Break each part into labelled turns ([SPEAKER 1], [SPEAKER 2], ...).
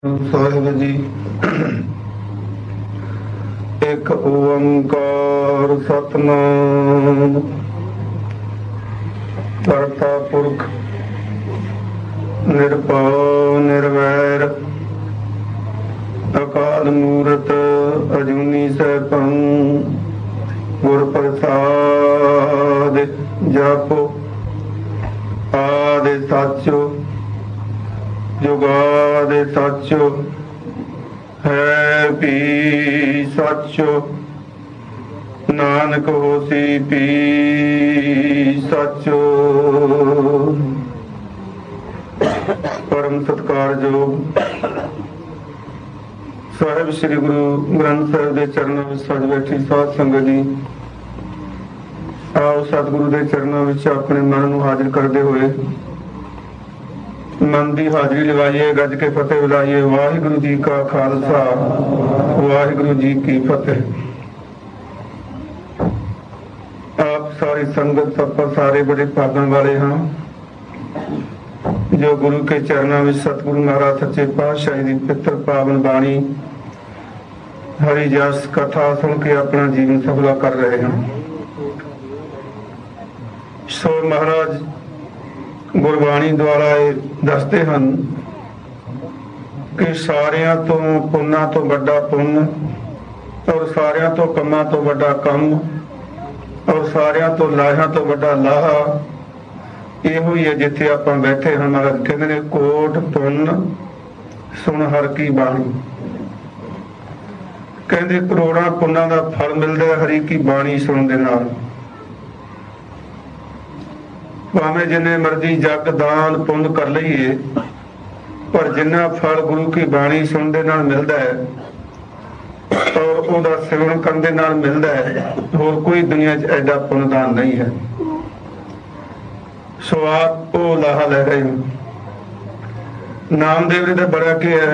[SPEAKER 1] ਸਾਹਿਬ ਜੀ। ਇੱਕ ਓੰਕਾਰ ਸਤਿਨਾਮ ਕਰਤਾ ਪੁਰਖ ਨਿਰਭਉ ਨਿਰਵੈਰ ਅਕਾਲ ਮੂਰਤ ਅਜੂਨੀ ਸੈਭੰ ਗੁਰ ਪ੍ਰਸਾਦ ਜਪੁ ਆਦਿ ਸਚੁ ਜੁਗਾਦਿ ਸਚ ਹੈ ਵੀ ਸਚ ਨਾਨਕ ਹੋਸੀ ਵੀ ਸਚ। ਪਰਮ ਸਤਿਕਾਰਯੋਗ ਸਾਹਿਬ ਸ੍ਰੀ ਗੁਰੂ ਗ੍ਰੰਥ ਸਾਹਿਬ ਦੇ ਚਰਨਾਂ ਵਿੱਚ ਸਜ ਬੈਠੀ ਸਾਧ ਸੰਗਤ ਜੀ, ਆਓ ਸਤਿਗੁਰੂ ਦੇ ਚਰਨਾਂ ਵਿੱਚ ਆਪਣੇ ਮਨ ਨੂੰ ਹਾਜ਼ਰ ਕਰਦੇ ਹੋਏ ਮਨ ਦੀ ਹਾਜ਼ਰੀ ਲਗਾਈਏ, ਗੱਜ ਕੇ ਫਤਿਹ ਬੁਲਾਈਏ। ਵਾਹਿਗੁਰੂ ਜੀ ਕਾ ਖਾਲਸਾ, ਵਾਹਿਗੁਰੂ ਜੀ ਕੀ ਫਤਿਹ। ਆਪ ਸਾਰੀ ਸੰਗਤ ਆਪਾਂ ਸਾਰੇ ਬੜੇ ਭਾਗਾਂ ਵਾਲੇ ਹਾਂ ਜੋ ਗੁਰੂ ਕੇ ਚਰਨਾਂ ਵਿੱਚ ਸਤਿਗੁਰੂ ਮਹਾਰਾਜ ਸੱਚੇ ਪਾਤਸ਼ਾਹ ਦੀ ਪਵਿੱਤਰ ਪਾਵਨ ਬਾਣੀ ਹਰੀ ਜਸ ਕਥਾ ਸੁਣ ਕੇ ਆਪਣਾ ਜੀਵਨ ਸਫਲਾ ਕਰ ਰਹੇ ਹਾਂ। ਸੋ ਮਹਾਰਾਜ ਗੁਰਬਾਣੀ ਦੁਆਰਾ ਇਹ ਦੱਸਦੇ ਹਨ ਕਿ ਸਾਰਿਆਂ ਤੋਂ ਪੁੰਨਾਂ ਤੋਂ ਵੱਡਾ ਪੁੰਨ ਔਰ ਸਾਰਿਆਂ ਤੋਂ ਕੰਮਾਂ ਤੋਂ ਵੱਡਾ ਕੰਮ ਔਰ ਸਾਰਿਆਂ ਤੋਂ ਲਾਹਾਂ ਤੋਂ ਵੱਡਾ ਲਾਹਾ ਇਹੋ ਹੀ ਹੈ ਜਿੱਥੇ ਆਪਾਂ ਬੈਠੇ ਹਾਂ। ਮਹਾਰਾਜ ਕਹਿੰਦੇ ਨੇ ਕੋਟ ਪੁੰਨ ਸੁਣ ਹਰ ਕੀ ਬਾਣੀ। ਕਹਿੰਦੇ ਕਰੋੜਾਂ ਪੁੰਨਾਂ ਦਾ ਫਲ ਮਿਲਦਾ ਹਰੀ ਕੀ ਬਾਣੀ ਸੁਣਨ ਦੇ ਨਾਲ। ਭਾਵੇਂ ਜਿੰਨੇ ਮਰਜ਼ੀ ਜਗ ਦਾਨ ਪੁੰਨ ਕਰ ਲਈਏ, ਪਰ ਜਿੰਨਾ ਫਲ ਗੁਰੂ ਕੀ ਬਾਣੀ ਸੁਣਨ ਦੇ ਨਾਲ ਮਿਲਦਾ ਹੈ ਔਰ ਉਹਦਾ ਸੇਵਨ ਕਰਨ ਦੇ ਨਾਲ ਮਿਲਦਾ ਹੈ, ਹੋਰ ਕੋਈ ਦੁਨੀਆ 'ਚ ਐਡਾ ਪੁੰਨਦਾਨ ਨਹੀਂ ਹੈ। ਸੋ ਆਪ ਉਹ ਲਾਹਾ ਲੈ ਰਹੇ ਹੋ। ਨਾਮਦੇਵ ਜੀ ਦਾ ਬੜਾ ਕੀ ਹੈ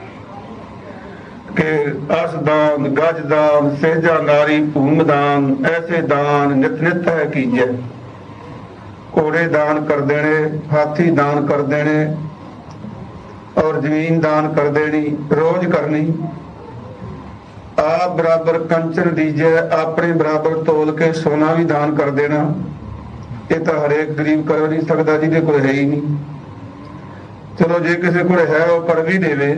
[SPEAKER 1] ਕਿ ਅਸ ਦਾਨ ਗਜ ਦਾਨ ਸੇਜਾ ਨਾਰੀ ਭੂਮ ਦਾਨ ਐਸੇ ਦਾਨ ਨਿਤ ਨਿਤ ਹੈ ਕੀਜੈ। ਘੋੜੇ ਦਾਨ ਕਰ ਦੇਣੇ, ਹਾਥੀ ਦਾਨ ਕਰ ਦੇਣੇ ਔਰ ਜ਼ਮੀਨ ਦਾਨ ਕਰ ਦੇਣੀ, ਰੋਜ਼ ਕਰਨੀ। ਆਪ ਬਰਾਬਰ ਕੰਚਨ ਦੀਜੈ, ਆਪਣੇ ਬਰਾਬਰ ਤੋਲ ਕੇ ਸੋਨਾ ਵੀ ਦਾਨ ਕਰ ਦੇਣਾ। ਇਹ ਤਾਂ ਹਰੇਕ ਗਰੀਬ ਕਰ ਨਹੀਂ ਸਕਦਾ ਜਿਹਦੇ ਕੋਲ ਹੈ ਹੀ ਨਹੀਂ। ਚਲੋ ਜੇ ਕਿਸੇ ਕੋਲ ਹੈ ਉਹ ਕਰ ਵੀ ਦੇਵੇ।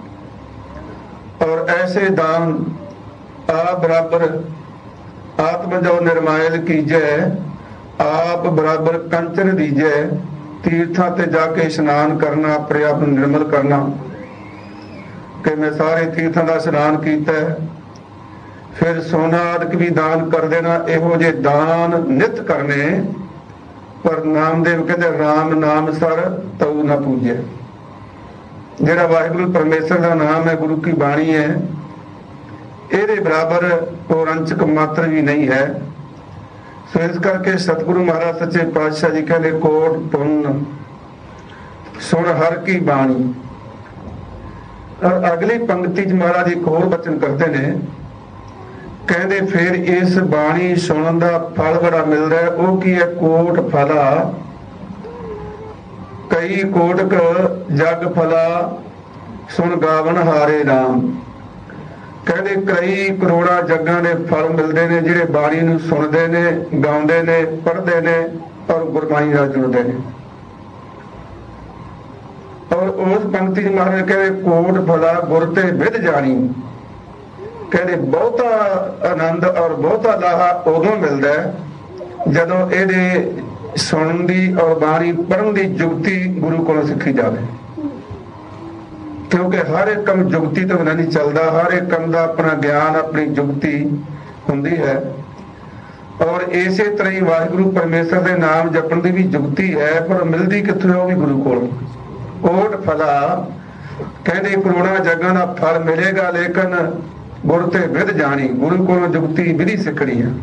[SPEAKER 1] ਔਰ ਐਸੇ ਦਾਨ ਆਪ ਬਰਾਬਰ ਆਤਮ ਜੋ ਨਿਰਮਾਇਲ ਕੀਜੈ, ਆਪ ਬਰਾਬਰ ਕੰਚਨ ਦੀਜੈ। ਤੀਰਥਾਂ ਤੇ ਜਾ ਕੇ ਇਸ਼ਨਾਨ ਕਰਨਾ, ਆਪਣੇ ਆਪ ਨੂੰ ਨਿਰਮਲ ਕਰਨਾ ਕਿ ਮੈਂ ਸਾਰੇ ਤੀਰਥਾਂ ਦਾ ਇਸ਼ਨਾਨ ਕੀਤਾ, ਫਿਰ ਸੋਨਾ ਆਦਿਕ ਵੀ ਦਾਨ ਕਰ ਦੇਣਾ। ਇਹੋ ਜਿਹੇ ਦਾਨ ਨਿਤ ਕਰਨੇ। ਪਰ ਨਾਮਦੇਵ ਕਹਿੰਦੇ ਰਾਮ ਨਾਮ ਸਰ ਤਉ ਨਾ ਪੂਜੈ। ਜਿਹੜਾ ਵਾਹਿਗੁਰੂ ਪਰਮੇਸ਼ਰ ਦਾ ਨਾਮ ਹੈ, ਗੁਰੂ ਕੀ ਬਾਣੀ ਹੈ, ਇਹਦੇ ਬਰਾਬਰ ਹੋਰ ਅੰਚਕ ਮਾਤਰ ਵੀ ਨਹੀਂ ਹੈ। ਸੋ ਇਸ ਕਰਕੇ ਸਤਿਗੁਰੂ ਮਹਾਰਾਜ ਸੱਚੇ ਪਾਤਸ਼ਾਹ ਜੀ ਕਹਿੰਦੇ ਕੋਟ ਪੁੰਨ ਸੁਣ ਹਰ ਕੀ ਬਾਣੀ। ਔਰ ਅਗਲੀ ਪੰਕਤੀ 'ਚ ਮਹਾਰਾਜ ਇੱਕ ਹੋਰ ਬਚਨ ਕਰਦੇ ਨੇ, ਕਹਿੰਦੇ ਫਿਰ ਇਸ ਬਾਣੀ ਸੁਣਨ ਦਾ ਫਲ ਬੜਾ ਮਿਲਦਾ ਹੈ। ਉਹ ਕੀ ਹੈ? ਕੋਟ ਫਲਾ ਕਈ ਕੋਟਕ ਜਗ ਫਲਾ ਸੁਣ ਗਾਵਨ ਹਾਰੇ ਨਾਮ। ਕਹਿੰਦੇ ਕਈ ਕਰੋੜਾਂ ਜੱਗਾਂ ਦੇ ਫਲ ਮਿਲਦੇ ਨੇ ਜਿਹੜੇ ਬਾਣੀ ਨੂੰ ਸੁਣਦੇ ਨੇ, ਗਾਉਂਦੇ ਨੇ, ਪੜ੍ਹਦੇ ਨੇ ਔਰ ਗੁਰਬਾਣੀ ਨਾਲ ਜੁੜਦੇ ਨੇ। ਔਰ ਉਸ ਪੰਕਤੀ 'ਚ ਮਹਾਰਾਜ ਕਹਿੰਦੇ ਕੋਟ ਫਲਾ ਗੁਰ ਤੇ ਵਿਦ ਜਾਣੀ। ਕਹਿੰਦੇ ਬਹੁਤਾ ਆਨੰਦ ਔਰ ਬਹੁਤਾ ਲਾਹਾ ਉਦੋਂ ਮਿਲਦਾ ਜਦੋਂ ਇਹਦੇ ਸੁਣਨ ਦੀ ਔਰ ਬਾਣੀ ਪੜ੍ਹਨ ਦੀ ਜੁਗਤੀ ਗੁਰੂ ਕੋਲੋਂ ਸਿੱਖੀ ਜਾਵੇ। ਕਿਉਂਕਿ ਹਰ ਇੱਕ ਕੰਮ ਜੁਗਤੀ ਤੋਂ ਬਿਨਾਂ ਨਹੀਂ ਚੱਲਦਾ। ਹਰ ਇੱਕ ਕੰਮ ਦਾ ਆਪਣਾ ਗਿਆਨ, ਆਪਣੀ ਜੁਗਤੀ ਹੁੰਦੀ ਹੈ। ਔਰ ਇਸੇ ਤਰ੍ਹਾਂ ਹੀ ਵਾਹਿਗੁਰੂ ਪਰਮੇਸ਼ਰ ਦੇ ਨਾਮ ਜਪਣ ਦੀ ਵੀ ਜੁਗਤੀ ਹੈ, ਪਰ ਮਿਲਦੀ ਕਿੱਥੋਂ? ਉਹ ਵੀ ਗੁਰੂ ਕੋਲੋਂ। ਕੋਟ ਫਲਾ ਕਹਿੰਦੇ ਕਰੋੜਾਂ ਜੱਗਾਂ ਦਾ ਫਲ ਮਿਲੇਗਾ, ਲੇਕਿਨ ਗੁਰ ਤੇ ਵਿਦ ਜਾਣੀ। ਗੁਰੂ ਕੋਲੋਂ ਜੁਗਤੀ ਵਿਧੀ ਸਿੱਖਣੀ ਹੈ।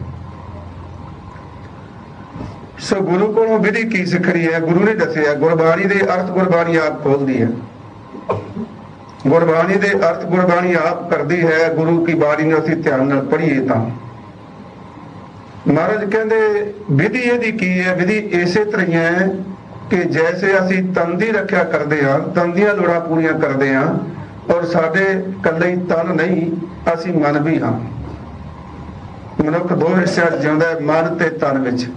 [SPEAKER 1] ਸੋ ਗੁਰੂ ਕੋਲੋਂ ਵਿਧੀ ਕੀ ਸਿੱਖਣੀ ਹੈ? ਗੁਰੂ ਨੇ ਦੱਸਿਆ। ਗੁਰਬਾਣੀ ਦੇ ਅਰਥ ਗੁਰਬਾਣੀ ਆਪ ਖੋਲਦੀ ਹੈ। ਗੁਰਬਾਣੀ ਦੇ ਅਰਥ ਗੁਰਬਾਣੀ ਆਪ ਕਰਦੀ ਹੈ। ਗੁਰੂ ਕੀ ਬਾਣੀ ਨੂੰ ਅਸੀਂ ਧਿਆਨ ਨਾਲ ਪੜ੍ਹੀਏ ਤਾਂ ਮਹਾਰਾਜ ਕਹਿੰਦੇ ਵਿਧੀ ਇਹਦੀ ਕੀ ਹੈ? ਵਿਧੀ ਇਸੇ ਤਰ੍ਹਾਂ ਹੈ ਕਿ ਜੈਸੇ ਅਸੀਂ ਤਨ ਦੀ ਰੱਖਿਆ ਕਰਦੇ ਹਾਂ, ਤਨ ਦੀਆਂ ਲੋੜਾਂ ਪੂਰੀਆਂ ਕਰਦੇ ਹਾਂ, ਔਰ ਸਾਡੇ ਇਕੱਲੇ ਹੀ ਤਨ ਨਹੀਂ, ਅਸੀਂ ਮਨ ਵੀ ਹਾਂ। ਮਨੁੱਖ ਦੋ ਹਿੱਸਿਆਂ 'ਚ ਜਿਉਂਦਾ ਹੈ, ਮਨ ਤੇ ਤਨ ਵਿੱਚ।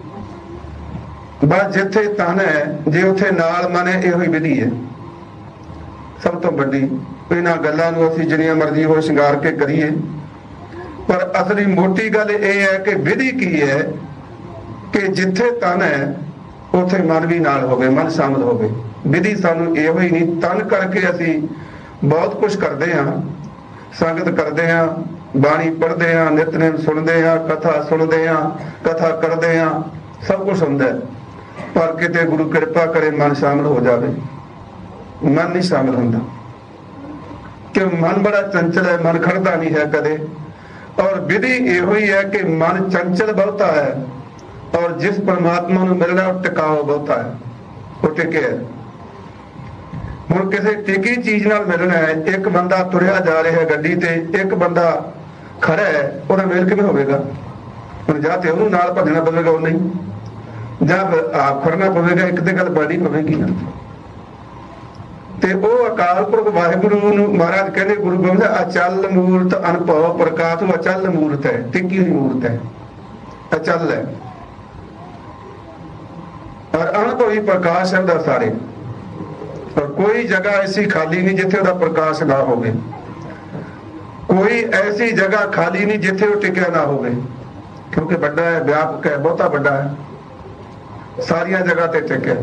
[SPEAKER 1] ਬਸ ਜਿੱਥੇ ਤਨ ਹੈ, ਜੇ ਉੱਥੇ ਨਾਲ ਮਨ ਹੈ, ਇਹੋ ਹੀ ਵਿਧੀ ਹੈ ਸਭ ਤੋਂ ਵੱਡੀ। ਇਹਨਾਂ ਗੱਲਾਂ ਨੂੰ ਅਸੀਂ ਜਿੰਨੀਆਂ ਮਰਜ਼ੀ ਹੋ ਸ਼ਿੰਗਾਰ ਕੇ ਕਰੀਏ, ਪਰ ਅਸਲੀ ਮੋਟੀ ਗੱਲ ਇਹ ਹੈ ਕਿ ਵਿਧੀ ਕੀ ਹੈ ਕਿ ਜਿੱਥੇ ਤਨ ਹੈ ਉੱਥੇ ਮਨ ਵੀ ਨਾਲ ਹੋਵੇ, ਮਨ ਸ਼ਾਮਲ ਹੋਵੇ। ਵਿਧੀ ਸਾਨੂੰ ਇਹੋ ਹੀ ਨਹੀਂ। ਤਨ ਕਰਕੇ ਅਸੀਂ ਬਹੁਤ ਕੁਝ ਕਰਦੇ ਹਾਂ, ਸੰਗਤ ਕਰਦੇ ਹਾਂ, ਬਾਣੀ ਪੜ੍ਹਦੇ ਹਾਂ, ਨਿਤਨੇਮ ਸੁਣਦੇ ਹਾਂ, ਕਥਾ ਸੁਣਦੇ ਹਾਂ, ਕਥਾ ਕਰਦੇ ਹਾਂ, ਸਭ ਕੁਝ ਹੁੰਦਾ ਹੈ। ਪਰ ਕਿਤੇ ਗੁਰੂ ਕਿਰਪਾ ਕਰੇ ਮਨ ਸ਼ਾਮਲ ਹੋ ਜਾਵੇ, ਮਨ ਨਹੀਂ ਸ਼ਾਮਲ ਹੁੰਦਾ। ਕਿ ਮਨ ਬੜਾ ਚੰਚਲ ਹੈ, ਮਨ ਖੜਦਾ ਨਹੀਂ ਹੈ ਕਦੇ। ਔਰ ਵਿਧੀ ਇਹੋ ਹੀ ਹੈ ਕਿ ਮਨ ਚੰਚਲ ਬਹੁਤਾ ਹੈ, ਔਰ ਜਿਸ ਪਰਮਾਤਮਾ ਨੂੰ ਮਿਲਣਾ ਉਹ ਟਿਕਾਓ ਬਹੁਤਾ ਹੈ, ਉਹ ਟਿਕਿਆ। ਹੁਣ ਕਿਸੇ ਟਿਕੀ ਚੀਜ਼ ਨਾਲ ਮਿਲਣਾ ਹੈ। ਇੱਕ ਬੰਦਾ ਤੁਰਿਆ ਜਾ ਰਿਹਾ ਗੱਡੀ ਤੇ, ਇੱਕ ਬੰਦਾ ਖੜਾ ਹੈ, ਉਹਦਾ ਮੇਲ ਕਿਵੇਂ ਹੋਵੇਗਾ? ਹੁਣ ਜਾਂ ਤੇ ਉਹਨੂੰ ਨਾਲ ਭੱਜਣਾ ਪਵੇਗਾ, ਉਹ ਨਹੀਂ, ਜਾਂ ਆਪ ਖੜਨਾ ਪਵੇਗਾ। ਇੱਕ ਤੇ ਗੱਲ ਬੜੀ ਪਵੇਗੀ ਨਾ। ਤੇ ਉਹ ਅਕਾਲ ਪੁਰਖ ਵਾਹਿਗੁਰੂ ਨੂੰ ਮਹਾਰਾਜ ਕਹਿੰਦੇ, ਗੁਰੂ ਗੋਬਿੰਦ ਅਚਲ ਮੂਰਤ ਅਨੁਭਵ ਪ੍ਰਕਾਸ਼। ਅਚਲ ਮੂਰਤ ਹੈ, ਟਿੱਕੀ ਹੋਈ ਮੂਰਤ ਹੈ, ਅਚਲ ਹੈ, ਔਰ ਅਨੁਭਵੀ ਪ੍ਰਕਾਸ਼ ਹੈ ਉਹਦਾ ਸਾਰੇ। ਔਰ ਕੋਈ ਜਗ੍ਹਾ ਐਸੀ ਖਾਲੀ ਨਹੀਂ ਜਿੱਥੇ ਉਹਦਾ ਪ੍ਰਕਾਸ਼ ਨਾ ਹੋਵੇ, ਕੋਈ ਐਸੀ ਜਗ੍ਹਾ ਖਾਲੀ ਨਹੀਂ ਜਿੱਥੇ ਉਹ ਟਿਕਿਆ ਨਾ ਹੋਵੇ, ਕਿਉਂਕਿ ਵੱਡਾ ਹੈ, ਵਿਆਪਕ ਹੈ, ਬਹੁਤਾ ਵੱਡਾ ਹੈ, ਸਾਰੀਆਂ ਜਗ੍ਹਾ ਤੇ ਟਿਕਿਆ।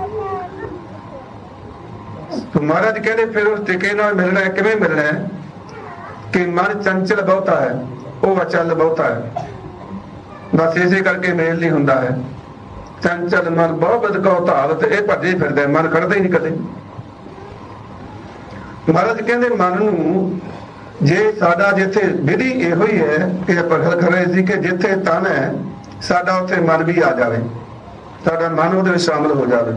[SPEAKER 1] ਮਹਾਰਾਜ ਕਹਿੰਦੇ ਫਿਰ ਉਸ ਟਿਕੇ ਨਾਲ ਮਿਲਣਾ ਹੈ। ਕਿਵੇਂ ਮਿਲਣਾ ਹੈ? ਕਿ ਮਨ ਚੰਚਲ ਬਹੁਤਾ ਹੈ, ਉਹ ਅਚਲ ਬਹੁਤਾ ਹੈ। ਬਸ ਇਸੇ ਕਰਕੇ ਮੇਲ ਨਹੀਂ ਹੁੰਦਾ ਹੈ। ਚੰਚਲ ਮਨ ਬਹੁਤ ਬਦਕਾਉ ਧਾਵਤ, ਇਹ ਭੱਜੇ ਫਿਰਦਾ, ਮਨ ਖੜਦਾ ਹੀ ਨਹੀਂ ਕਦੇ। ਮਹਾਰਾਜ ਕਹਿੰਦੇ ਮਨ ਨੂੰ, ਜੇ ਸਾਡਾ ਜਿੱਥੇ ਵਿਧੀ ਇਹੋ ਹੀ ਹੈ ਕਿ ਆਪਾਂ ਗੱਲ ਕਰ ਰਹੇ ਸੀ ਕਿ ਜਿੱਥੇ ਤਨ ਹੈ ਸਾਡਾ, ਉੱਥੇ ਮਨ ਵੀ ਆ ਜਾਵੇ, ਸਾਡਾ ਮਨ ਉਹਦੇ ਵਿੱਚ ਸ਼ਾਮਲ ਹੋ ਜਾਵੇ।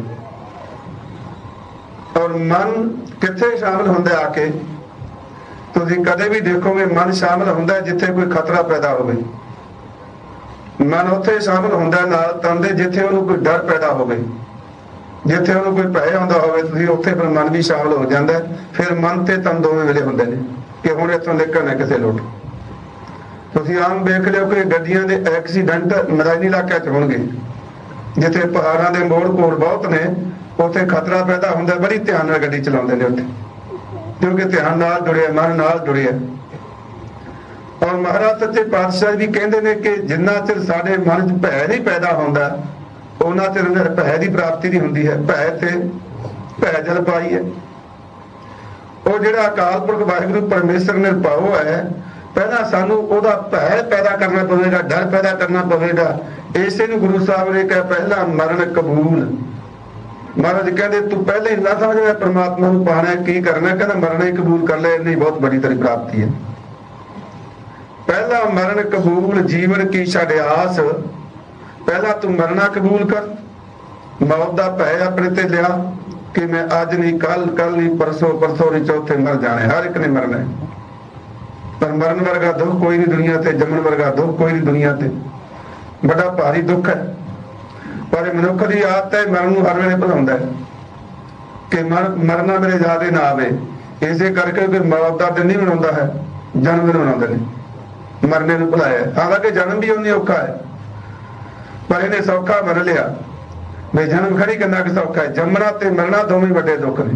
[SPEAKER 1] ਔਰ ਮਨ ਕਿੱਥੇ ਸ਼ਾਮਲ ਹੁੰਦਾ ਆ ਕੇ? ਤੁਸੀਂ ਕਦੇ ਵੀ ਦੇਖੋਗੇ ਮਨ ਸ਼ਾਮਲ ਹੁੰਦਾ ਜਿੱਥੇ ਕੋਈ ਖਤਰਾ ਪੈਦਾ ਹੋਵੇ। ਮਨ ਉੱਥੇ ਸ਼ਾਮਲ ਹੁੰਦਾ ਨਾਲ ਤਨ ਦੇ ਜਿੱਥੇ ਉਹਨੂੰ ਕੋਈ ਡਰ ਪੈਦਾ ਹੋਵੇ, ਜਿੱਥੇ ਉਹਨੂੰ ਕੋਈ ਭੈ ਹੁੰਦਾ ਹੋਵੇ, ਤੁਸੀਂ ਉੱਥੇ ਫਿਰ ਮਨ ਵੀ ਸ਼ਾਮਲ ਹੋ ਜਾਂਦਾ। ਫਿਰ ਮਨ ਤੇ ਤਨ ਦੋਵੇਂ ਵੇਲੇ ਹੁੰਦੇ ਨੇ ਕਿ ਹੁਣ ਇੱਥੋਂ ਨਿਕਲਣਾ ਕਿਸੇ ਲੋਟ। ਤੁਸੀਂ ਆਮ ਵੇਖ ਲਿਓ ਕਿ ਗੱਡੀਆਂ ਦੇ ਐਕਸੀਡੈਂਟ ਮੈਦਾਨੀ ਇਲਾਕਿਆਂ 'ਚ ਹੋਣਗੇ, ਜਿੱਥੇ ਪਹਾੜਾਂ ਦੇ ਮੋੜ ਕੋੜ ਬਹੁਤ ਨੇ, ਉੱਥੇ ਖਤਰਾ ਪੈਦਾ ਹੁੰਦਾ। ਬੜੀ ਧਿਆਨ ਨਾਲ ਗੱਡੀ ਚਲਾਉਂਦੇ ਨੇ ਉੱਥੇ, ਕਿਉਂਕਿ ਧਿਆਨ ਨਾਲ ਜੁੜਿਆ, ਮਨ ਨਾਲ ਜੁੜਿਆ। ਔਰ ਮਹਾਰਾਜ ਸੱਚੇ ਪਾਤਸ਼ਾਹ ਵੀ ਕਹਿੰਦੇ ਨੇ ਕਿ ਜਿੰਨਾ ਚਿਰ ਸਾਡੇ ਮਨ 'ਚ ਭੈ ਨਹੀਂ ਪੈਦਾ ਹੁੰਦਾ, ਉਹਨਾਂ ਚਿਰ ਭੈ ਦੀ ਪ੍ਰਾਪਤੀ ਨਹੀਂ ਹੁੰਦੀ ਹੈ। ਭੈ ਤੇ ਭੈ ਜਲ ਪਾਈ ਹੈ। ਉਹ ਜਿਹੜਾ ਅਕਾਲ ਪੁਰਖ ਵਾਹਿਗੁਰੂ ਪਰਮੇਸ਼ਰ ਨਿਰਭਉ ਹੈ, ਪਹਿਲਾਂ ਸਾਨੂੰ ਉਹਦਾ ਭੈ ਪੈਦਾ ਕਰਨਾ ਪਵੇਗਾ, ਡਰ ਪੈਦਾ ਕਰਨਾ ਪਵੇਗਾ। ਇਸੇ ਨੂੰ ਗੁਰੂ ਸਾਹਿਬ ਨੇ ਕਿਹਾ ਪਹਿਲਾਂ ਮਰਨ ਕਬੂਲ। ਮਹਾਰਾਜ ਕਹਿੰਦੇ ਤੂੰ ਪਹਿਲੇ ਹੀ ਨਾ ਸਮਝ ਮੈਂ ਪਰਮਾਤਮਾ ਨੂੰ ਪਾਣਾ, ਕੀ ਕਰਨਾ? ਕਹਿੰਦਾ ਮਰਨਾ ਹੀ ਕਬੂਲ ਕਰ ਲੈ, ਇੰਨੀ ਬਹੁਤ ਬੜੀ ਤੇਰੀ ਪ੍ਰਾਪਤੀ ਹੈ। ਪਹਿਲਾ ਮਰਨ ਕਬੂਲ ਜੀਵਨ ਕੀ ਛੱਡ ਆਸ। ਪਹਿਲਾਂ ਤੂੰ ਮਰਨਾ ਕਬੂਲ ਕਰ, ਮੌਤ ਦਾ ਭੈ ਆਪਣੇ ਤੇ ਲਿਆ ਕਿ ਮੈਂ ਅੱਜ ਨਹੀਂ, ਕੱਲ ਨਹੀਂ, ਪਰਸੋਂ ਨਹੀਂ, ਚੌਥੇ ਮਰ ਜਾਣਾ। ਹਰ ਇੱਕ ਨੇ ਮਰਨਾ ਹੈ, ਪਰ ਮਰਨ ਵਰਗਾ ਦੁੱਖ ਕੋਈ ਨਹੀਂ ਦੁਨੀਆ ਤੇ, ਜੰਮਣ ਵਰਗਾ ਦੁੱਖ ਕੋਈ ਨਹੀਂ ਦੁਨੀਆ ਤੇ। ਬੜਾ ਭਾਰੀ ਦੁੱਖ ਹੈ, ਪਰ ਮਨੁੱਖ ਦੀ ਆਦਤ ਹੈ ਮਰਨ ਨੂੰ ਹਰ ਵੇਲੇ ਭੁਲਾਉਂਦਾ ਹੈ ਕਿ ਮਰਨਾ ਮੇਰੇ ਯਾਦ ਨਾ ਆਵੇ। ਇਸੇ ਕਰਕੇ ਕੋਈ ਮੌਤ ਦਾ ਦਿਨ ਨਹੀਂ ਮਨਾਉਂਦਾ ਹੈ, ਜਨਮ ਦਿਨ ਮਨਾਉਂਦੇ ਨੇ, ਮਰਨੇ ਨੂੰ ਭੁਲਾਇਆ। ਹਾਲਾਂਕਿ ਜਨਮ ਵੀ ਉਹਨੇ ਔਖਾ ਹੈ, ਪਰ ਇਹਨੇ ਸੌਖਾ ਮੰਨ ਲਿਆ ਵੀ ਜਨਮ ਖੜੀ ਕਿੰਨਾ ਕੁ ਸੌਖਾ ਹੈ। ਜੰਮਣਾ ਤੇ ਮਰਨਾ ਦੋਵੇਂ ਵੱਡੇ ਦੁੱਖ ਨੇ,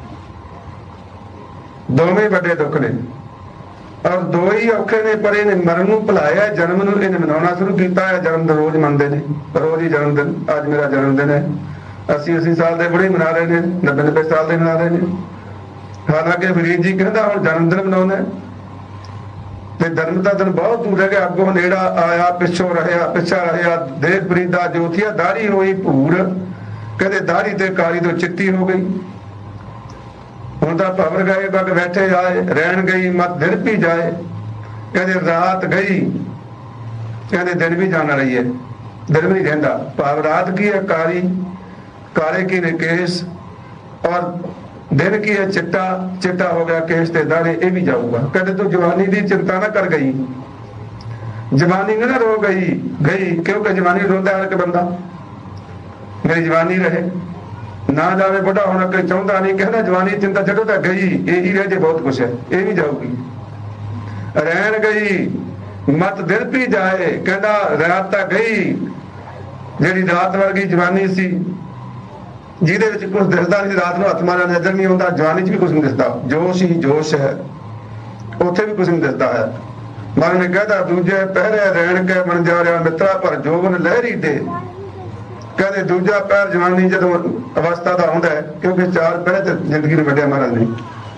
[SPEAKER 1] ਦੋਵੇਂ ਵੱਡੇ ਦੁੱਖ ਨੇ, ਔਰ ਦੋ ਹੀ ਔਖੇ ਨੇ। ਪਰ ਇਹਨੇ ਮਰਨ ਨੂੰ ਭੁਲਾਇਆ, ਜਨਮ ਨੂੰ ਇਹਨੇ ਮਨਾਉਣਾ ਸ਼ੁਰੂ ਕੀਤਾ ਹੈ। ਜਨਮ ਦਿਨ ਰੋਜ਼ ਮੰਨਦੇ ਨੇ, ਰੋਜ਼ ਹੀ ਜਨਮ ਦਿਨ। ਅੱਜ ਮੇਰਾ ਜਨਮ ਦਿਨ ਹੈ, 80 ਸਾਲ ਦੇ ਬੁੜੇ ਮਨਾ ਰਹੇ ਨੇ, 90 ਸਾਲ ਦੇ ਮਨਾ ਰਹੇ ਨੇ। ਹਾਲਾਂਕਿ ਫਰੀਦ ਜੀ ਕਹਿੰਦਾ ਹੁਣ ਜਨਮ ਦਿਨ ਮਨਾਉਣਾ ਤੇ ਜਨਮ ਦਾ ਦਿਨ ਬਹੁਤ ਦੂਰ ਹੈਗਾ, ਅੱਗੋਂ ਨੇੜਾ ਆਇਆ, ਪਿੱਛਾ ਰਹਿਆ। ਦੇਖ ਫਰੀਦਾ ਜੋਤੀਆ ਦਾੜੀ ਹੋਈ ਭੂਰ, ਕਹਿੰਦੇ ਦਾੜੀ ਤੇ ਕਾਲੀ ਤੋਂ ਚਿੱਟੀ ਹੋ ਗਈ। ਹੁਣ ਤਾਂ ਭਵਰ ਗਏ ਬਗ ਬੈਠੇ ਆਏ, ਰਹਿਣ ਗਈ ਮਤ ਦਿਨ ਵੀ ਜਾਏ। ਕਹਿੰਦੇ ਰਾਤ ਗਈ, ਕਹਿੰਦੇ ਦਿਨ ਵੀ ਜਾਣ ਰਹੀ ਹੈ, ਦਿਨ ਵੀ ਨਹੀਂ ਰਹਿੰਦਾ। ਭਾਵ ਰਾਤ ਕੀ ਹੈ ਕਾਲੀ, ਕਾਲੇ ਕੀ ਨੇ ਕੇਸ, ਔਰ ਦਿਨ ਕੀ ਹੈ ਚਿੱਟਾ ਹੋ ਗਿਆ ਕੇਸ ਤੇ ਦਾੜੇ, ਇਹ ਵੀ ਜਾਊਗਾ। ਕਹਿੰਦੇ ਤੂੰ ਜਵਾਨੀ ਦੀ ਚਿੰਤਾ ਨਾ ਕਰ ਗਈ, ਜਵਾਨੀ ਨਾ ਰੋ ਗਈ, ਕਿਉਂਕਿ ਜਵਾਨੀ ਰੋਂਦਾ ਹਰ ਇੱਕ ਬੰਦਾ, ਮੇਰੀ ਜਵਾਨੀ ਰਹੇ, ਨਾ ਜਾਵੇ ਬੁੱਢਾ ਹੁਣ ਅੱਗੇ ਚਾਹੁੰਦਾ ਨਹੀਂ, ਕਹਿੰਦਾ ਜਵਾਨੀ ਚਿੰਤਾ ਛੱਡੋ ਤਾਂ ਗਈ, ਇਹੀ ਰਹਿ ਜੇ ਬਹੁਤ ਕੁਛ ਹੈ, ਇਹ ਵੀ ਜਾਊਗੀ। ਰਹਿਣ ਗਈ ਮਤ ਦਿਲ ਪੀ ਜਾਏ, ਕਹਿੰਦਾ ਰਾਤ ਤਾਂ ਗਈ ਜਿਹੜੀ ਰਾਤ ਵਰਗੀ ਜਵਾਨੀ ਸੀ, ਜਿਹਦੇ ਵਿੱਚ ਕੁਛ ਦਿਸਦਾ ਨਹੀਂ, ਰਾਤ ਨੂੰ ਹੱਥ ਮਾਰਿਆ ਨਜ਼ਰ ਨਹੀਂ ਆਉਂਦਾ, ਜਵਾਨੀ 'ਚ ਵੀ ਕੁਛ ਨਹੀਂ ਦਿਸਦਾ, ਜੋਸ਼ ਹੀ ਜੋਸ਼ ਹੈ, ਉੱਥੇ ਵੀ ਕੁਛ ਨਹੀਂ ਦਿਸਦਾ ਹੈ। ਮਨ ਨੇ ਕਹਿੰਦਾ ਦੂਜੇ ਪਹਿਰੇ ਰਹਿਣ ਕੇ ਬਣ ਜਾ ਰਿਹਾ ਮਿੱਤਰਾ, ਪਰ ਜੋਬਨ ਲਹਿਰੀ ਦੇ। ਕਹਿੰਦੇ ਦੂਜਾ ਪਹਿਰ ਜਵਾਨੀ ਜਦੋਂ ਅਵਸਥਾ ਦਾ ਆਉਂਦਾ ਹੈ, ਕਿਉਂਕਿ ਚਾਰ ਪਹਿਰੇ ਤੇ ਜ਼ਿੰਦਗੀ ਨੂੰ ਵੱਡਿਆ ਮਹਾਰਾਜ ਨੇ,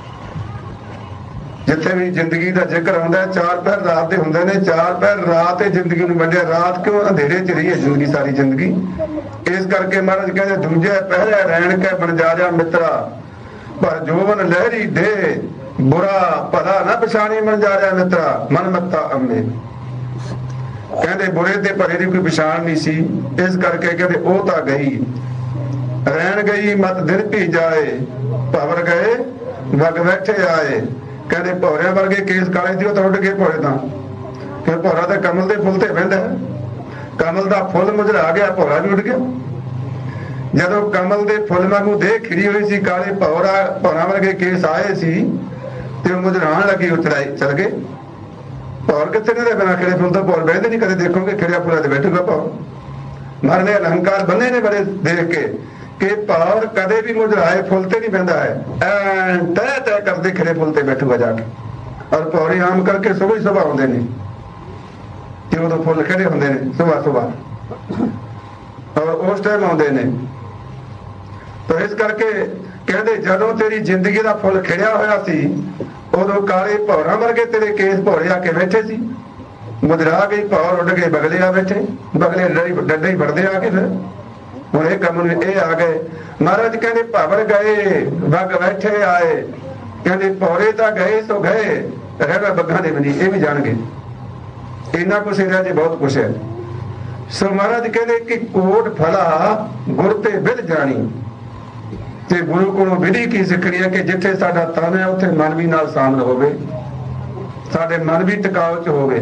[SPEAKER 1] ਜਿੱਥੇ ਵੀ ਜ਼ਿੰਦਗੀ ਦਾ ਜ਼ਿਕਰ ਆਉਂਦਾ ਚਾਰ ਪਹਿਰ ਰਾਤ ਦੇ ਹੁੰਦੇ ਨੇ, ਚਾਰ ਪਹਿਰ ਰਾਤ ਇਹ ਜ਼ਿੰਦਗੀ ਨੂੰ ਵੰਡਿਆ। ਰਾਤ ਕਿਉਂ? ਅੰਧੇਰੇ 'ਚ ਰਹੀ ਹੈ ਜ਼ਿੰਦਗੀ, ਸਾਰੀ ਜ਼ਿੰਦਗੀ। ਇਸ ਕਰਕੇ ਮਹਾਰਾਜ ਕਹਿੰਦੇ ਦੂਜੇ ਪਹਿਰੇ ਰਹਿਣ ਕੇ ਬਣ ਜਾ ਰਿਹਾ ਮਿੱਤਰਾ, ਪਰ ਜੋਬਨ ਲਹਿਰੀ ਦੇ। ਬੁਰਾ ਭਲਾ ਨਾ ਪਛਾਣੀ ਬਣ ਜਾ ਰਿਹਾ ਮਿੱਤਰਾ, ਮਨ ਮੱਤਾ ਅੰਮੇ। ਕਹਿੰਦੇ ਬੁਰੇ ਤੇ ਭਲੇ ਦੀ ਕੋਈ ਪਛਾਣ ਨਹੀਂ ਸੀ, ਇਸ ਕਰਕੇ ਕਹਿੰਦੇ ਉਹ ਤਾਂ ਗਈ। ਰਹਿਣ ਗਈ ਮਤ ਦਿਨ ਭੀ ਜਾਏ, ਭਵਰ ਗਏ ਵਗ ਬੈਠੇ ਆਏ। ਕਹਿੰਦੇ ਭੌਰਿਆਂ ਵਰਗੇ ਕੇਸ ਕਾਲੇ ਸੀ, ਉਹ ਤਾਂ ਉੱਡ ਗਏ ਭੌਰੇ ਤਾਂ, ਕਿ ਭੌਰਾ ਤਾਂ ਕਮਲ ਦੇ ਫੁੱਲ ਤੇ ਬਹਿੰਦਾ, ਕਮਲ ਦਾ ਫੁੱਲ ਮੁਰਝਾ ਗਿਆ, ਭੌਰਾ ਵੀ ਉੱਡ ਗਿਆ। ਜਦੋਂ ਕਮਲ ਦੇ ਫੁੱਲ ਵਾਂਗੂ ਦੇਹ ਖਿੜੀ ਹੋਈ ਸੀ, ਕਾਲੇ ਭੌਰਾ ਵਰਗੇ ਕੇਸ ਆਏ ਸੀ ਤੇ ਉਹ ਮੁਰਝਾਉਣ ਲੱਗੀ, ਉਹ ਚਲ ਗਏ। ਭੌਰ ਕਿੱਥੇ ਨੇ? ਬਿਨਾਂ ਖਿੜੇ ਫੁੱਲ ਤੋਂ ਭੌਰ ਬਹਿੰਦੇ ਨਹੀਂ, ਕਦੇ ਦੇਖੋਗੇ ਖਿੜਿਆ ਫੁੱਲਾਂ ਤੇ ਬੈਠੂਗਾ ਭੌਰ। ਮਹਾਰਾਜ ਨੇ ਅਲੰਕਾਰ ਬੰਨੇ ਨੇ ਬੜੇ ਦੇਖ ਕੇ ਕਿ ਭੌਰ ਕਦੇ ਵੀ ਮੁਰਝਾਏ ਫੁੱਲ ਤੇ ਨਹੀਂ ਬਹਿੰਦਾ ਹੈ, ਤੈ ਤੈ ਕਰਦੇ ਖਿੜੇ ਫੁੱਲ ਤੇ ਬੈਠੂਗਾ ਜਾ ਕੇ। ਔਰ ਭੌਰੇ ਆਮ ਕਰਕੇ ਸੁਬਹ ਹੀ ਸੁਬਹ ਆਉਂਦੇ ਨੇ, ਤੇ ਉਦੋਂ ਫੁੱਲ ਖਿੜੇ ਹੁੰਦੇ ਨੇ ਸੁਬਹ, ਔਰ ਉਸ ਟਾਈਮ ਆਉਂਦੇ ਨੇ। ਤਾਂ ਇਸ ਕਰਕੇ ਕਹਿੰਦੇ ਜਦੋਂ ਤੇਰੀ ਜ਼ਿੰਦਗੀ ਦਾ ਫੁੱਲ ਖਿੜਿਆ ਹੋਇਆ ਸੀ, ਉਦੋਂ ਕਾਲੇ ਭੌਰਾਂ ਵਰਗੇ ਤੇਰੇ ਕੇਸ ਭੌਰੇ ਆ ਕੇ ਬੈਠੇ ਸੀ। ਮੁਦਰਾ ਗਈ ਭੌਰ, ਉੱਡ ਗਏ ਬਗਲੇ ਆ ਬੈਠੇ, ਬਗਲੇ ਡੱਡੇ ਹੀ ਵੜਦੇ ਆ ਕੇ। ਫਿਰ ਹੁਣ ਇਹ ਕੰਮ ਨੂੰ ਇਹ ਆ ਗਏ। ਮਹਾਰਾਜ ਕਹਿੰਦੇ ਭਵਰ ਗਏ ਵਗ ਬੈਠੇ ਆਏ। ਕਹਿੰਦੇ ਭੌਰੇ ਤਾਂ ਗਏ ਸੋ ਗਏ, ਰਹਿਣਾ ਬੱਗਾਂ ਦੇ ਵੀ ਨਹੀਂ, ਇਹ ਵੀ ਜਾਣਗੇ। ਇੰਨਾ ਕੁਛ ਰਿਹਾ ਜੀ, ਬਹੁਤ ਕੁਛ ਹੈ। ਸੋ ਮਹਾਰਾਜ ਕਹਿੰਦੇ ਕਿ ਕੋਟ ਫਲਾ ਗੁਰ ਤੇ ਬਿਲ ਜਾਣੀ। ਤੇ ਗੁਰੂ ਕੋਲੋਂ ਵਿਧੀ ਕੀ ਸਿੱਖਣੀ ਹੈ ਕਿ ਜਿੱਥੇ ਸਾਡਾ ਤਨ ਹੈ ਉੱਥੇ ਮਨ ਵੀ ਨਾਲ ਸ਼ਾਮਲ ਹੋਵੇ, ਸਾਡੇ ਮਨ ਵੀ ਟਿਕਾਓ 'ਚ ਹੋਵੇ,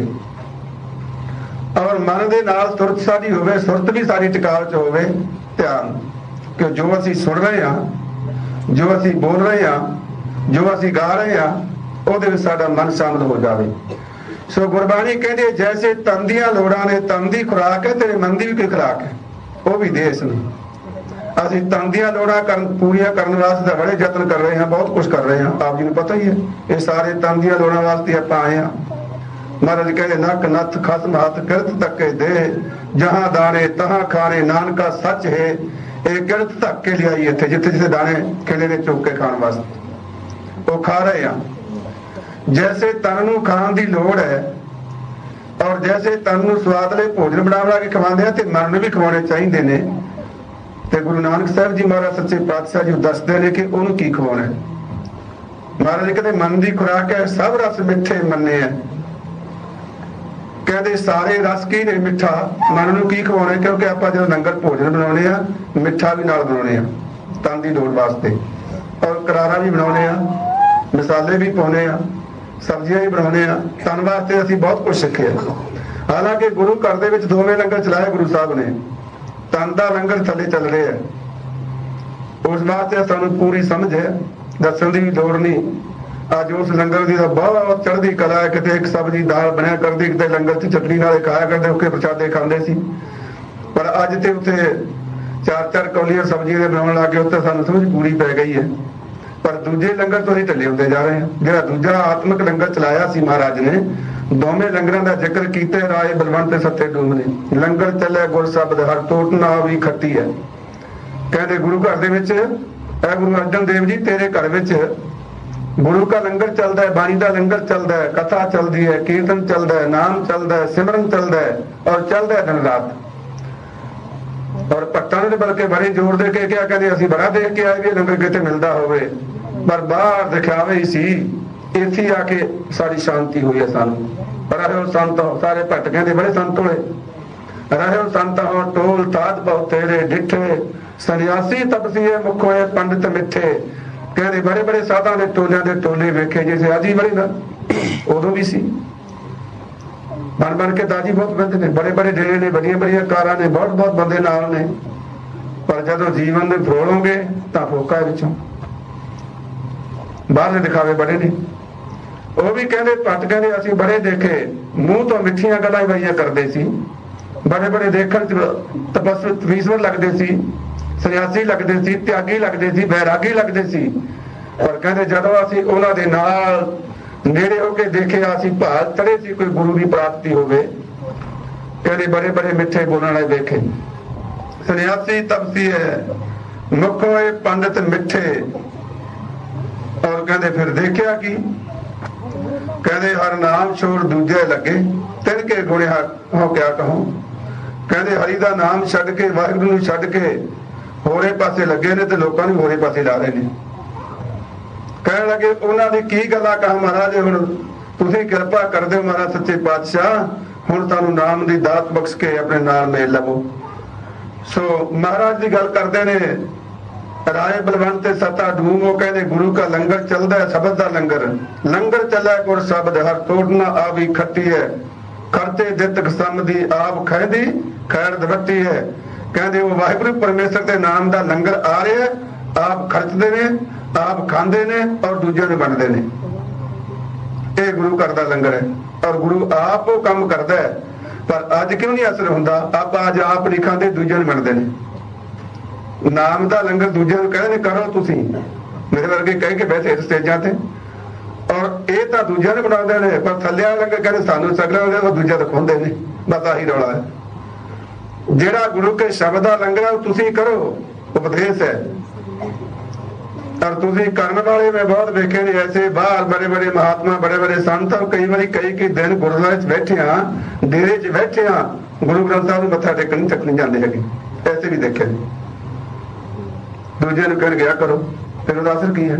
[SPEAKER 1] ਔਰ ਮਨ ਦੇ ਨਾਲ ਸੁਰਤ ਸਾਡੀ ਹੋਵੇ, ਸੁਰਤ ਵੀ ਸਾਡੀ ਟਿਕਾਓ 'ਚ ਹੋਵੇ। ਧਿਆਨ ਕਿ ਜੋ ਅਸੀਂ ਸੁਣ ਰਹੇ ਹਾਂ, ਜੋ ਅਸੀਂ ਬੋਲ ਰਹੇ ਹਾਂ, ਜੋ ਅਸੀਂ ਗਾ ਰਹੇ ਹਾਂ, ਉਹਦੇ ਵਿੱਚ ਸਾਡਾ ਮਨ ਸ਼ਾਮਲ ਹੋ ਜਾਵੇ। ਸੋ ਗੁਰਬਾਣੀ ਕਹਿੰਦੀ ਜੈਸੇ ਤਨ ਦੀਆਂ ਲੋੜਾਂ ਨੇ, ਤਨ ਦੀ ਖੁਰਾਕ ਹੈ, ਤੇਰੇ ਮਨ ਦੀ ਵੀ ਕੋਈ ਖੁਰਾਕ ਹੈ, ਉਹ ਵੀ ਦੇ ਇਸ ਨੂੰ। ਅਸੀਂ ਤਨ ਦੀਆਂ ਲੋੜਾਂ ਪੂਰੀਆਂ ਕਰਨ ਵਾਸਤੇ ਤਾਂ ਬੜੇ ਯਤਨ ਕਰ ਰਹੇ ਹਾਂ, ਬਹੁਤ ਕੁਛ ਕਰ ਰਹੇ ਹਾਂ, ਆਪ ਜੀ ਨੂੰ ਪਤਾ ਹੀ ਹੈ। ਇਹ ਸਾਰੇ ਤਨ ਦੀਆਂ ਲੋੜਾਂ ਵਾਸਤੇ ਆਪਾਂ ਆਏ ਹਾਂ। ਮਹਾਰਾਜ ਕਹਿੰਦੇ ਨੱਕ ਨੱਥ ਖਸਮ ਹੱਥ ਕਿਰਤ ਧੱਕੇ ਦੇ, ਜਹਾਂ ਦਾਣੇ ਤਹਾਂ ਖਾਣੇ, ਨਾਨਕਾ ਸੱਚ ਹੈ। ਇਹ ਕਿਰਤ ਧੱਕੇ ਲਿਆਈ ਇੱਥੇ, ਜਿੱਥੇ ਜਿੱਥੇ ਦਾਣੇ ਖਿਲੇ ਨੇ ਚੁੱਕ ਕੇ ਖਾਣ ਵਾਸਤੇ, ਉਹ ਖਾ ਰਹੇ ਆ। ਜੈਸੇ ਤਨ ਨੂੰ ਖਾਣ ਦੀ ਲੋੜ ਹੈ, ਔਰ ਜੈਸੇ ਤਨ ਨੂੰ ਸਵਾਦਲੇ ਭੋਜਨ ਬਣਾ ਕੇ ਖਵਾਉਂਦੇ ਆ, ਤੇ ਮਨ ਨੂੰ ਵੀ ਖਵਾਉਣੇ ਚਾਹੀਦੇ ਨੇ। ਤੇ ਗੁਰੂ ਨਾਨਕ ਸਾਹਿਬ ਜੀ ਮਹਾਰਾਜ ਸੱਚੇ ਪਾਤਸ਼ਾਹ ਜੀ ਦੱਸਦੇ ਨੇ ਕਿ ਉਹਨੂੰ ਕੀ ਖਵਾਉਣਾ। ਮਹਾਰਾਜ ਕਹਿੰਦੇ ਮਨ ਦੀ ਖੁਰਾਕ ਹੈ, ਸਭ ਰਸ ਮਿੱਠੇ ਮੰਨੇ ਆ। ਕਹਿੰਦੇ ਸਾਰੇ ਰਸ ਕੀ ਨੇ? ਮਿੱਠਾ। ਮਨ ਨੂੰ ਕੀ ਖਵਾਉਣਾ? ਕਿਉਂਕਿ ਆਪਾਂ ਜਦੋਂ ਲੰਗਰ ਭੋਜਨ ਬਣਾਉਣੇ ਆ, ਮਿੱਠਾ ਵੀ ਨਾਲ ਬਣਾਉਣੇ ਆ ਤਨ ਦੀ ਲੋੜ ਵਾਸਤੇ, ਔਰ ਕਰਾਰਾ ਵੀ ਬਣਾਉਣੇ ਆ, ਮਸਾਲੇ ਵੀ ਪਾਉਣੇ ਆ, ਸਬਜ਼ੀਆਂ ਵੀ ਬਣਾਉਣੇ ਆ। ਤਨ ਵਾਸਤੇ ਅਸੀਂ ਬਹੁਤ ਕੁਝ ਸਿੱਖਿਆ। ਹਾਲਾਂਕਿ ਗੁਰੂ ਘਰ ਦੇ ਵਿੱਚ ਦੋਵੇਂ ਲੰਗਰ ਚਲਾਏ ਗੁਰੂ ਸਾਹਿਬ ਨੇ, ਤਨ ਦਾ ਲੰਗਰ ਥੱਲੇ ਚੱਲ ਰਿਹਾ, ਉਸ ਵਾਸਤੇ ਸਾਨੂੰ ਪੂਰੀ ਸਮਝ ਹੈ, ਦੱਸਣ ਦੀ ਵੀ ਲੋੜ ਨਹੀਂ। ਅੱਜ ਉਸ ਲੰਗਰ ਦੀ ਤਾਂ ਬਹੁਤ ਚੜ੍ਹਦੀ ਕਲਾ ਹੈ, ਕਿਤੇ ਇੱਕ ਸਬਜ਼ੀ ਦਾਲ ਬਣਿਆ ਕਰਦੀ, ਕਿਤੇ ਲੰਗਰ 'ਚ ਚਟਨੀ ਨਾਲ ਖਾਇਆ ਕਰਦੇ, ਉੱਕੇ ਪ੍ਰਸ਼ਾਦੇ ਖਾਂਦੇ ਸੀ। ਪਰ ਅੱਜ ਤੇ ਉੱਥੇ 4-4 ਕੌਲੀਆਂ ਸਬਜ਼ੀਆਂ ਦੇ ਬਣਾਉਣ ਲੱਗ ਗਏ, ਉੱਥੇ ਸਾਨੂੰ ਸਮਝ ਪੂਰੀ ਪੈ ਗਈ ਹੈ। ਪਰ ਦੂਜੇ ਲੰਗਰ ਤੋਂ ਅਸੀਂ ਢਿੱਲੇ ਹੁੰਦੇ ਜਾ ਰਹੇ ਹਾਂ। ਜਿਹੜਾ ਦੂਜਾ ਆਤਮਿਕ ਲੰਗਰ ਚਲਾਇਆ ਸੀ ਮਹਾਰਾਜ ਨੇ, ਦੋਵੇਂ ਲੰਗਰਾਂ ਦਾ ਜ਼ਿਕਰ ਕੀਤੇ ਰਾਏ ਬਲਵੰਤ ਤੇ ਸੱਤੇ ਡੂਮ ਨੇ। ਲੰਗਰ ਚੱਲੇ ਗੁਰ ਸ਼ਬਦ ਹਰ ਟੋਟ ਨਾ ਵੀ ਖੱਟੀ ਹੈ। ਕਹਿੰਦੇ ਗੁਰੂ ਘਰ ਦੇ ਵਿੱਚ, ਇਹ ਗੁਰੂ ਅਰਜਨ ਦੇਵ ਜੀ ਤੇਰੇ ਘਰ ਵਿੱਚ ਗੁਰੂ ਦਾ ਲੰਗਰ ਚੱਲਦਾ ਹੈ, ਬਾਣੀ ਦਾ ਲੰਗਰ ਚੱਲਦਾ ਹੈ, ਕਥਾ ਚੱਲਦੀ ਹੈ, ਕੀਰਤਨ ਚੱਲਦਾ ਹੈ, ਨਾਮ ਚੱਲਦਾ ਹੈ, ਸਿਮਰਨ ਚੱਲਦਾ ਹੈ, ਔਰ ਚੱਲਦਾ ਹੈ ਦਿਨ ਰਾਤ। ਔਰ ਭਗਤਾਂ ਨੇ ਬਲਕਿ ਬੜੇ ਜ਼ੋਰ ਦੇ ਕੇ ਕਿਹਾ, ਕਹਿੰਦੇ ਅਸੀਂ ਬੜਾ ਦੇਖ ਕੇ ਆਏ ਵੀ ਲੰਗਰ ਕਿਤੇ ਮਿਲਦਾ ਹੋਵੇ, ਪਰ ਬਾਹਰ ਦਿਖਾਵੇ ਹੀ ਸੀ। ਇੱਥੇ ਆ ਕੇ ਸਾਡੀ ਸ਼ਾਂਤੀ ਹੋਈ ਹੈ ਸਾਨੂੰ। ਰਹੋ ਸੰਤ ਸਾਰੇ ਭੱਟ ਕਹਿੰਦੇ ਬੜੇ ਸੰਤ ਹੋਏ, ਰਹੋ ਸੰਤ ਹੋ ਟੋਲ ਤਾਜ ਬਹੁ ਤੇਰੇ ਡਿੱਠੇ, ਸੰਨਿਆਸੀ ਤਪਸੀਏ ਮੁਖ ਹੋਏ ਪੰਡਿਤ ਮਿੱਠੇ। ਕਹਿੰਦੇ ਬੜੇ ਬੜੇ ਸਾਧਾਂ ਦੇ ਟੋਲਿਆਂ ਦੇ ਟੋਲੇ ਵੇਖੇ, ਜਿਸੇ ਅੱਜ ਹੀ ਬੜੀ ਨਾ ਉਦੋਂ ਵੀ ਸੀ। ਬਣ ਬਣ ਕੇ ਦਾਜੀ ਬਹੁਤ ਬੰਦੇ ਨੇ, ਬੜੇ ਬੜੇ ਡੇਰੇ ਨੇ, ਬੜੀਆਂ ਬੜੀਆਂ ਕਾਰਾਂ ਨੇ, ਬਹੁਤ ਬਹੁਤ ਬੰਦੇ ਨਾਲ ਨੇ। ਪਰ ਜਦੋਂ ਜੀਵਨ ਦੇ ਫਰੋਲੋਗੇ ਤਾਂ ਫੋਕਾ ਵਿੱਚੋਂ ਬਾਹਰਲੇ ਦਿਖਾਵੇ ਬੜੇ ਨੇ। ਉਹ ਵੀ ਕਹਿੰਦੇ ਭੱਟ ਕਹਿੰਦੇ ਅਸੀਂ ਬੜੇ ਦੇਖੇ ਮੂੰਹ ਤੋਂ ਮਿੱਠੀਆਂ ਗੱਲਾਂ ਬੜੀਆਂ ਕਰਦੇ ਸੀ, ਬੜੇ ਬੜੇ ਦੇਖਣ ਚ ਤਪਸਵੀ ਤਵੀਸ਼ਵਰ ਲੱਗਦੇ ਸੀ, ਸੰਨਿਆਸੀ ਲੱਗਦੇ ਸੀ, ਤਿਆਗੀ ਲੱਗਦੇ ਸੀ, ਬੈਰਾਗੀ ਲੱਗਦੇ ਸੀ। ਪਰ ਕਹਿੰਦੇ ਜਦੋਂ ਅਸੀਂ ਉਹਨਾਂ ਦੇ ਨਾਲ ਨੇੜੇ ਹੋ ਕੇ ਦੇਖਿਆ ਅਸੀਂ ਭਾਲ ਚੜੇ ਸੀ ਕੋਈ ਗੁਰੂ ਦੀ ਪ੍ਰਾਪਤੀ ਹੋਵੇ। ਕਹਿੰਦੇ ਬੜੇ ਬੜੇ ਮਿੱਠੇ ਬੋਲਣ ਵਾਲੇ ਦੇਖੇ, ਸੰਨਿਆਸੀ ਤਪਸੀ ਹੈ, ਮੁੱਖ ਹੋਏ ਪੰਡਿਤ ਮਿੱਠੇ। ਔਰ ਕਹਿੰਦੇ ਫਿਰ ਦੇਖਿਆ ਕੀ, ਕਹਿੰਦੇ ਹਰ ਨਾਮ ਛੋੜ ਦੂਜੇ ਲੱਗੇ, ਤਿੰਨ ਕੇ ਗੁਣੇ ਹੋ ਕਿਆ ਕਹੂੰ। ਕਹਿੰਦੇ ਹਰੀ ਦਾ ਨਾਮ ਛੱਡ ਕੇ ਵਾਹਿਗੁਰੂ ਨੂੰ ਛੱਡ ਕੇ ਹੋਰੇ ਪਾਸੇ ਲੱਗੇ ਨੇ ਤੇ ਲੋਕਾਂ ਨੂੰ ਹੋਰੇ ਪਾਸੇ ਲਾ ਰਹੇ ਨੇ। ਕਹਿਣ ਲੱਗੇ ਉਹਨਾਂ ਦੀ ਕੀ ਗੱਲਾਂ ਕਹਾਂ ਮਹਾਰਾਜ, ਹੁਣ ਤੁਸੀਂ ਕਿਰਪਾ ਕਰਦੇ ਹੋ ਮਹਾਰਾਜ ਸੱਚੇ ਪਾਤਸ਼ਾਹ, ਹੁਣ ਤੁਹਾਨੂੰ ਨਾਮ ਦੀ ਦਾਤ ਬਖਸ਼ ਕੇ ਆਪਣੇ ਨਾਲ ਮੇਲ ਲਵੋ। ਸੋ ਮਹਾਰਾਜ ਦੀ ਗੱਲ ਕਰਦੇ ਨੇ, ਰਾਏ ਬਲਵੰਤ ਤੇ ਸਤਾ ਢੂਮ। ਉਹ ਕਹਿੰਦੇ ਗੁਰੂ ਕਾ ਲੰਗਰ ਚੱਲਦਾ ਹੈ, ਸ਼ਬਦ ਦਾ ਲੰਗਰ, ਲੰਗਰ ਚੱਲਾ ਗੁਰ ਸ਼ਬਦ ਹਰ ਤੋੜਨਾ ਆਵੀ ਖੱਟੀ ਹੈ, ਖਰਚੇ ਦਿੱਤ ਕਸਮ ਦੀ ਆਪ ਖੈਦੀ ਖੈਰ ਦਵੱਟੀ ਹੈ। ਕਹਿੰਦੇ ਉਹ ਵਾਹਿਗੁਰੂ ਪਰਮੇਸ਼ਰ ਦੇ ਨਾਮ ਦਾ ਲੰਗਰ ਆ ਰਿਹਾ, ਆਪ ਖਰਚਦੇ ਨੇ, ਆਪ ਖਾਂਦੇ ਨੇ ਔਰ ਦੂਜਿਆਂ ਨੂੰ ਵੰਡਦੇ ਨੇ। ਇਹ ਗੁਰੂ ਘਰ ਦਾ ਲੰਗਰ ਹੈ ਔਰ ਗੁਰੂ ਆਪ ਉਹ ਕੰਮ ਕਰਦਾ ਹੈ। ਪਰ ਅੱਜ ਕਿਉਂ ਨਹੀਂ ਅਸਰ ਹੁੰਦਾ? ਆਪਾਂ ਅੱਜ ਆਪ ਨਹੀਂ ਖਾਂਦੇ, ਦੂਜਿਆਂ ਨੂੰ ਵੰਡਦੇ ਨੇ। ਨਾਮ ਦਾ ਲੰਗਰ ਦੂਜਿਆਂ ਨੂੰ ਕਹਿੰਦੇ ਨੇ ਕਰੋ ਤੁਸੀਂ, ਮੇਰੇ ਵਰਗੇ ਕਹਿ ਕੇ ਬੈਠੇ ਸਟੇਜਾਂ ਤੇ, ਔਰ ਇਹ ਤਾਂ ਦੂਜਿਆਂ ਨੂੰ ਬਣਾਉਂਦੇ ਨੇ। ਪਰ ਥੱਲੇ ਵਾਲਾ ਲੰਗਰ ਕਹਿੰਦੇ ਸਾਨੂੰ ਸਗਲਾ ਹੋ ਉਹ ਦੂਜਾ ਦਿਖਾਉਂਦੇ ਨੇ। ਬਸ ਆਹੀ ਰੌਲਾ ਹੈ। ਜਿਹੜਾ ਗੁਰੂ ਕੇ ਸ਼ਬਦ ਦਾ ਲੰਗਰ ਹੈ ਉਹ ਤੁਸੀਂ ਕਰੋ, ਉਪਦੇਸ਼ ਹੈ। ਔਰ ਤੁਸੀਂ ਕਰਨ ਵਾਲੇ ਮੈਂ ਬਹੁਤ ਵੇਖੇ ਨੇ ਐਸੇ ਬਾਹਰ ਬੜੇ ਬੜੇ ਮਹਾਤਮਾ, ਬੜੇ ਬੜੇ ਸੰਤ, ਕਈ ਵਾਰੀ ਕਈ ਦਿਨ ਗੁਰਦੁਆਰੇ 'ਚ ਬੈਠੇ ਆ, ਡੇਰੇ 'ਚ ਬੈਠੇ ਆ, ਗੁਰੂ ਗ੍ਰੰਥ ਸਾਹਿਬ ਨੂੰ ਮੱਥਾ ਟੇਕਣ ਤੱਕ ਨਹੀਂ ਜਾਂਦੇ ਹੈਗੇ। ਐਸੇ ਵੀ ਦੇਖੇ ਨੇ। ਦੂਜਿਆਂ ਨੂੰ ਕਹਿਣ ਗਿਆ ਕਰੋ, ਫਿਰ ਉਹਦਾ ਅਸਰ ਕੀ ਹੈ?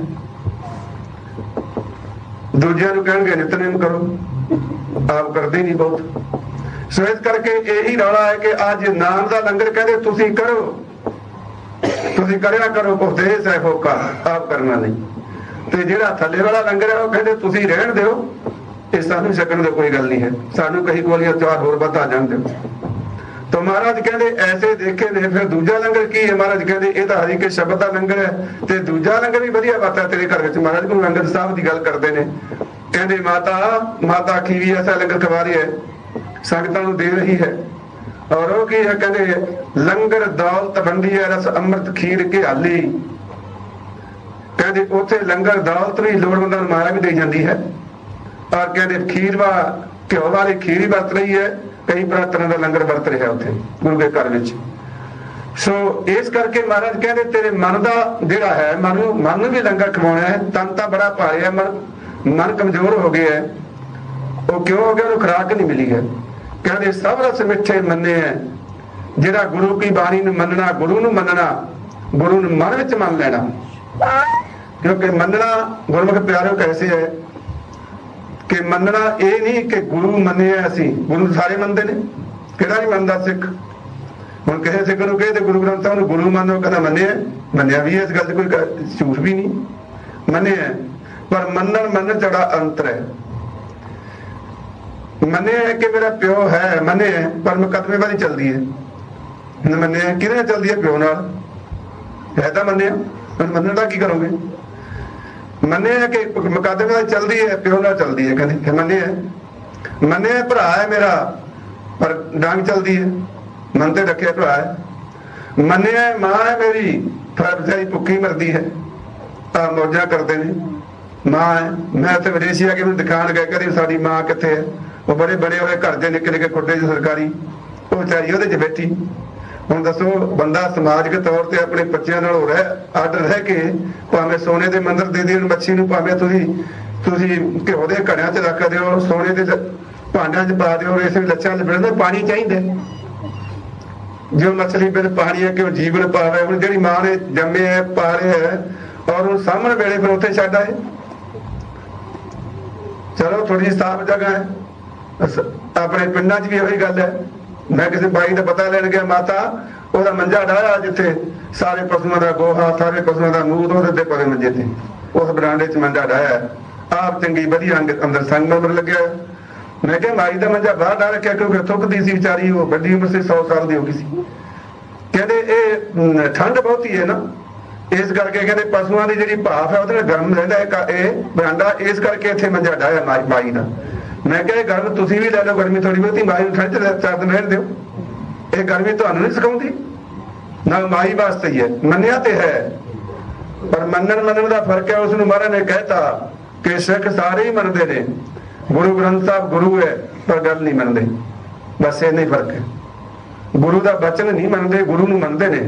[SPEAKER 1] ਦੂਜਿਆਂ ਨੂੰ ਕਹਿਣਗੇ ਨਿਤਨੇਮ ਕਰੋ, ਆਪ ਕਰਦੇ ਨਹੀਂ ਬਹੁਤ। ਸੋ ਇਸ ਕਰਕੇ ਇਹੀ ਰੌਲਾ ਹੈ ਕਿ ਅੱਜ ਨਾਮ ਦਾ ਲੰਗਰ ਕਹਿੰਦੇ ਤੁਸੀਂ ਕਰੋ, ਤੁਸੀਂ ਕਰਿਆ ਕਰੋ, ਉਪਦੇਸ਼ ਹੈ ਫੋਕਾ, ਆਪ ਕਰਨਾ ਨਹੀਂ। ਤੇ ਜਿਹੜਾ ਥੱਲੇ ਵਾਲਾ ਲੰਗਰ ਹੈ ਉਹ ਕਹਿੰਦੇ ਤੁਸੀਂ ਰਹਿਣ ਦਿਓ, ਇਹ ਸਾਨੂੰ ਛਕਣ ਦੀ ਕੋਈ ਗੱਲ ਨਹੀਂ ਹੈ, ਸਾਨੂੰ ਕਹੀ ਗੋਲੀਆਂ ਚਾਰ ਹੋਰ ਬਤਾ ਜਾਣ ਦਿਓ। ਤਾਂ ਮਹਾਰਾਜ ਕਹਿੰਦੇ ਐਸੇ ਦੇਖੇ ਨੇ। ਫਿਰ ਦੂਜਾ ਲੰਗਰ ਕੀ ਹੈ? ਮਹਾਰਾਜ ਕਹਿੰਦੇ ਇਹ ਤਾਂ ਹਰੀ ਕੇ ਸ਼ਬਦ ਦਾ ਲੰਗਰ ਹੈ। ਤੇ ਦੂਜਾ ਲੰਗਰ ਵੀ ਵਧੀਆ ਬਾਤ ਹੈ ਤੇਰੇ ਘਰ ਵਿੱਚ। ਮਹਾਰਾਜ ਗੁਰੂ ਅੰਗਦ ਸਾਹਿਬ ਦੀ ਗੱਲ ਕਰਦੇ ਨੇ, ਕਹਿੰਦੇ ਮਾਤਾ ਖੀਰੀ ਐਸਾ ਲੰਗਰ ਖਵਾ ਰਹੀ ਹੈ, ਸੰਗਤਾਂ ਨੂੰ ਦੇ ਰਹੀ ਹੈ। ਔਰ ਉਹ ਕੀ ਹੈ? ਕਹਿੰਦੇ ਲੰਗਰ ਦੌਲਤ ਵੰਡੀ ਹੈ, ਰਸ ਅੰਮ੍ਰਿਤ ਖੀਰ ਕੇ ਹਾਲੀ। ਕਹਿੰਦੇ ਉੱਥੇ ਲੰਗਰ ਦੌਲਤ ਵੀ ਲੋੜਵੰਦਾਂ ਨੂੰ ਮਾਇਆ ਵੀ ਦੇ ਜਾਂਦੀ ਹੈ। ਔਰ ਕਹਿੰਦੇ ਖੀਰਵਾ ਘਿਓ ਵਾਲੀ ਖੀਰ ਵਰਤ ਰਹੀ ਹੈ, ਕਈ ਤਰ੍ਹਾਂ ਦਾ ਲੰਗਰ ਵਰਤ ਰਿਹਾ ਉੱਥੇ ਗੁਰੂ ਦੇ ਘਰ ਵਿੱਚ। ਸੋ ਇਸ ਕਰਕੇ ਮਹਾਰਾਜ ਕਹਿੰਦੇ ਤੇਰੇ ਮਨ ਦਾ ਜਿਹੜਾ ਹੈ, ਮਨ ਨੂੰ ਵੀ ਲੰਗਰ ਖਵਾਉਣਾ ਹੈ। ਤਨ ਤਾਂ ਬੜਾ ਭਾਰੀ ਹੈ, ਮਨ ਕਮਜ਼ੋਰ ਹੋ ਗਿਆ ਹੈ। ਉਹ ਕਿਉਂ ਹੋ ਗਿਆ? ਉਹਨੂੰ ਖੁਰਾਕ ਨਹੀਂ ਮਿਲੀ ਹੈ। ਕਹਿੰਦੇ ਸਭ ਰਸ ਮਿੱਠੇ ਮੰਨੇ ਹੈ, ਜਿਹੜਾ ਗੁਰੂ ਕੀ ਬਾਣੀ ਨੂੰ ਮੰਨਣਾ, ਗੁਰੂ ਨੂੰ ਮੰਨਣਾ, ਗੁਰੂ ਨੂੰ ਮਨ ਵਿੱਚ ਮੰਨ ਲੈਣਾ। ਕਿਉਂਕਿ ਮੰਨਣਾ ਗੁਰਮੁਖ ਪਿਆਰਿਓ ਕੈਸੇ ਹੈ ਕਿ ਮੰਨਣਾ ਇਹ ਨਹੀਂ ਕਿ ਗੁਰੂ ਮੰਨਿਆ ਅਸੀਂ, ਗੁਰੂ ਸਾਰੇ ਮੰਨਦੇ ਨੇ, ਕਿਹੜਾ ਨਹੀਂ ਮੰਨਦਾ ਸਿੱਖ। ਹੁਣ ਕਿਸੇ ਸਿੱਖ ਨੂੰ ਕਹੇ ਤੇ ਗੁਰੂ ਗ੍ਰੰਥ ਸਾਹਿਬ ਨੂੰ ਗੁਰੂ ਮੰਨੋ, ਕਹਿੰਦਾ ਮੰਨਿਆ ਵੀ ਇਸ ਗੱਲ 'ਚ ਕੋਈ ਝੂਠ ਵੀ ਨਹੀਂ, ਮੰਨਿਆ। ਪਰ ਮੰਨਣ ਜਿਹੜਾ ਅੰਤਰ ਹੈ। ਮੰਨਿਆ ਕਿ ਮੇਰਾ ਪਿਓ ਹੈ, ਮੰਨਿਆ ਪਰ ਮੁਕੱਦਮੇ ਵਾਲੀ ਚੱਲਦੀ ਹੈ। ਮੰਨਿਆ ਕਿਹਦੇ ਚੱਲਦੀ ਹੈ? ਪਿਓ ਨਾਲ ਹੈ ਤਾਂ ਮੰਨਿਆ, ਮੰਨਣ ਦਾ ਕੀ ਕਰੋਗੇ? ਮੰਨਿਆ ਕਿ ਮੁਕੱਦਮੇ ਨਾਲ ਚੱਲਦੀ ਹੈ, ਪਿਓ ਨਾਲ ਚੱਲਦੀ ਹੈ। ਕਹਿੰਦੇ ਮੰਨਿਆ ਭਰਾ ਹੈ ਮੇਰਾ, ਪਰ ਡਾਂਗ ਚੱਲਦੀ ਹੈ, ਮਨ ਤੇ ਰੱਖਿਆ ਭਰਾ ਹੈ। ਮੰਨਿਆ ਮਾਂ ਹੈ ਮੇਰੀ, ਪਰ ਵਿਚਾਰੀ ਭੁੱਖੀ ਮਰਦੀ ਹੈ। ਆ ਮੌਜਾਂ ਕਰਦੇ ਨੇ, ਮਾਂ ਹੈ। ਮੈਂ ਇੱਥੇ ਵਿਦੇਸ਼ੀ ਆ ਕੇ ਮੈਨੂੰ ਦਿਖਾਣ ਗਏ, ਕਹਿੰਦੇ ਸਾਡੀ ਮਾਂ ਕਿੱਥੇ ਹੈ? ਉਹ ਬੜੇ ਬਣੇ ਹੋਏ ਘਰ ਦੇ ਨਿੱਕੇ ਨਿੱਕੇ ਖੁੱਡੇ ਸਰਕਾਰੀ, ਉਹ ਵਿਚਾਰੀ ਉਹਦੇ 'ਚ ਬੈਠੀ। ਹੁਣ ਦੱਸੋ, ਬੰਦਾ ਸਮਾਜਿਕ ਤੌਰ ਤੇ ਆਪਣੇ ਬੱਚਿਆਂ ਨਾਲ ਅੱਡ ਰਹਿ ਕੇ ਭਾਵੇਂ ਸੋਨੇ ਦੇ ਮੰਦਰ ਦੇ ਦੇਣ ਮੱਛੀ ਨੂੰ, ਭਾਵੇਂ ਤੁਸੀਂ ਘਿਓ ਦੇ ਘੜਿਆਂ 'ਚ ਰੱਖ ਦਿਓ, ਸੋਨੇ ਦੇ ਭਾਂਡਿਆਂ 'ਚ ਪਾ ਦਿਓ, ਇਸ ਲੱਛਾਂ ਲਿਬੜਨ ਪਾਣੀ ਚਾਹੀਦਾ। ਜੋ ਮਛਲੀ ਬਿਨ ਪਾਣੀ ਹੈ ਕਿ ਉਹ ਜੀਵਨ ਪਾਵੇ। ਹੁਣ ਜਿਹੜੀ ਮਾਂ ਨੇ ਜੰਮਿਆ ਪਾਲਿਆ ਹੈ ਔਰ ਉਹ ਸਾਹਮਣੇ ਵੇਲੇ ਫਿਰ ਉੱਥੇ ਛੱਡ ਆਏ। ਚਲੋ ਥੋੜੀ ਜਿਹੀ ਸਾਫ਼ ਜਗ੍ਹਾ ਹੈ, ਆਪਣੇ ਪਿੰਡਾਂ 'ਚ ਵੀ ਉਹੀ ਗੱਲ ਹੈ। ਮੈਂ ਕਿਸੇ ਬਾਈ ਦਾ ਪਤਾ ਲੈਣ ਗਿਆ, ਮਾਤਾ ਉਹਦਾ ਮੰਜਾ ਡਾਇਆ ਜਿੱਥੇ ਸਾਰੇ ਪਸ਼ੂਆਂ ਦਾ ਗੋਹਾ, ਸਾਰੇ ਪਸ਼ੂਆਂ ਦਾ ਮੂਤ ਉਹਦੇ ਤੇ ਪਰੇ ਮੰਜੇ ਤੇ, ਉਸ ਬਰਾਂਡੇ 'ਚ ਮੰਜਾ ਡਾਇਆ, ਆਪ ਚੰਗੀ ਵਧੀਆ ਅੰਦਰ ਸੰਗਮਰਮਰ ਲੱਗਿਆ। ਮੈਂ ਕਿਹਾ ਮਾਈ ਦਾ ਮੰਜਾ ਬਾਹਰ ਡਾ ਰੱਖਿਆ ਕਿਉਂਕਿ ਥੁੱਕਦੀ ਸੀ ਵਿਚਾਰੀ, ਉਹ ਵੱਡੀ ਉਮਰ ਸੀ, 100 ਸਾਲ ਦੀ ਹੋ ਗਈ ਸੀ। ਕਹਿੰਦੇ ਇਹ ਠੰਡ ਬਹੁਤੀ ਹੈ ਨਾ, ਇਸ ਕਰਕੇ ਕਹਿੰਦੇ ਪਸ਼ੂਆਂ ਦੀ ਜਿਹੜੀ ਭਾਫ ਹੈ ਉਹਦੇ ਨਾਲ ਗਰਮ ਰਹਿੰਦਾ ਇਹ ਬਰਾਂਡਾ, ਇਸ ਕਰਕੇ ਇੱਥੇ ਮੰਜਾ ਡਾਇਆ ਮਾਈ ਦਾ। ਮੈਂ ਕਿਹਾ ਇਹ ਗਰਮ ਤੁਸੀਂ ਵੀ ਲੈ ਲਓ, ਗਰਮੀ ਥੋੜੀ ਬਹੁਤੀ, ਮਾਈ ਨੂੰ ਠੰਡ 4 ਦਿਨ ਰਹਿਣ ਦਿਓ। ਇਹ ਗਰਮੀ ਤੁਹਾਨੂੰ ਨਹੀਂ ਸਿਖਾਉਂਦੀ, ਨਾ ਮਾਈ ਵਾਸਤੇ ਹੀ ਹੈ, ਮੰਨਿਆ ਤੇ ਹੈ, ਪਰ ਮੰਨਣ ਦਾ ਫਰਕ ਹੈ। ਉਸ ਨੂੰ ਮਹਾਰਾਜ ਨੇ ਕਹਿਤਾ ਕਿ ਸਿੱਖ ਸਾਰੇ ਹੀ ਮੰਨਦੇ ਨੇ, ਗੁਰੂ ਗ੍ਰੰਥ ਸਾਹਿਬ ਗੁਰੂ ਹੈ ਪਰ ਗੱਲ ਨਹੀਂ ਮੰਨਦੇ, ਬਸ ਇਹ ਨਹੀਂ ਫਰਕ ਹੈ। ਗੁਰੂ ਦਾ ਬਚਨ ਨਹੀਂ ਮੰਨਦੇ, ਗੁਰੂ ਨੂੰ ਮੰਨਦੇ ਨੇ।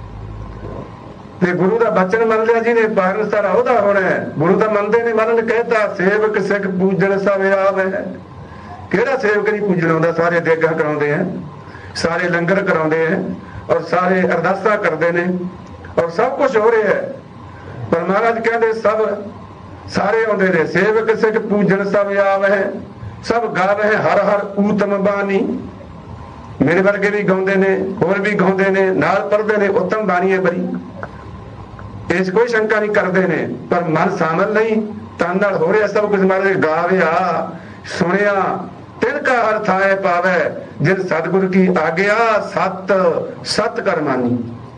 [SPEAKER 1] ਤੇ ਗੁਰੂ ਦਾ ਬਚਨ ਮੰਨ ਲਿਆ ਜਿਹਨੇ ਬਾਰਨ ਸਾਰਾ ਉਹਦਾ ਹੋਣਾ ਹੈ। ਗੁਰੂ ਦਾ ਮੰਨਦੇ ਨੇ, ਮਹਾਰਾਜ ਨੇ ਕਹਿਤਾ ਸੇਵਕ ਸਿੱਖ ਪੂਜਣ ਸਭ ਆਪ ਹੈ। ਕਿਹੜਾ ਸੇਵਕ ਨਹੀਂ ਪੂਜਣ ਆਉਂਦਾ? ਸਾਰੇ ਦੇਗਾਂ ਕਰਾਉਂਦੇ ਹੈ, ਸਾਰੇ ਲੰਗਰ ਕਰਾਉਂਦੇ ਹੈ, ਔਰ ਸਾਰੇ ਅਰਦਾਸਾਂ ਕਰਦੇ ਨੇ, ਔਰ ਸਭ ਕੁਝ ਹੋ ਰਿਹਾ ਹੈ। ਪਰ ਮਹਾਰਾਜ ਕਹਿੰਦੇ ਸਭ ਸਾਰੇ ਆਉਂਦੇ ਨੇ, ਸੇਵਕ ਸਿੱਖ ਪੂਜਣ ਸਭ ਆਪ ਹੈ, ਸਭ ਗਾਵੇ ਹਰ ਹਰ ਊਤਮ ਬਾਣੀ। ਮੇਰੇ ਵਰਗੇ ਵੀ ਗਾਉਂਦੇ ਨੇ, ਹੋਰ ਵੀ ਗਾਉਂਦੇ ਨੇ, ਨਾਲ ਪੜ੍ਹਦੇ ਨੇ, ਉੱਤਮ ਬਾਣੀ ਹੈ ਬੜੀ, ਇਸ ਕੋਈ ਸ਼ੰਕਾ ਨਹੀਂ ਕਰਦੇ ਨੇ, ਪਰ ਮਨ ਸ਼ਾਮਲ ਨਹੀਂ, ਤਨ ਨਾਲ ਹੋ ਰਿਹਾ ਸਭ ਕੁਝ। ਮਹਾਰਾਜ ਗਾਵਿਆ ਸੁਣਿਆ ਤਿਨ ਕਾ ਅਰਥ ਆਏ ਪਾਵੇ, ਜਿਨ ਸਤਿਗੁਰ ਕੀ ਆਗਿਆ ਸਤ ਕਰ ਮਾਨੀ।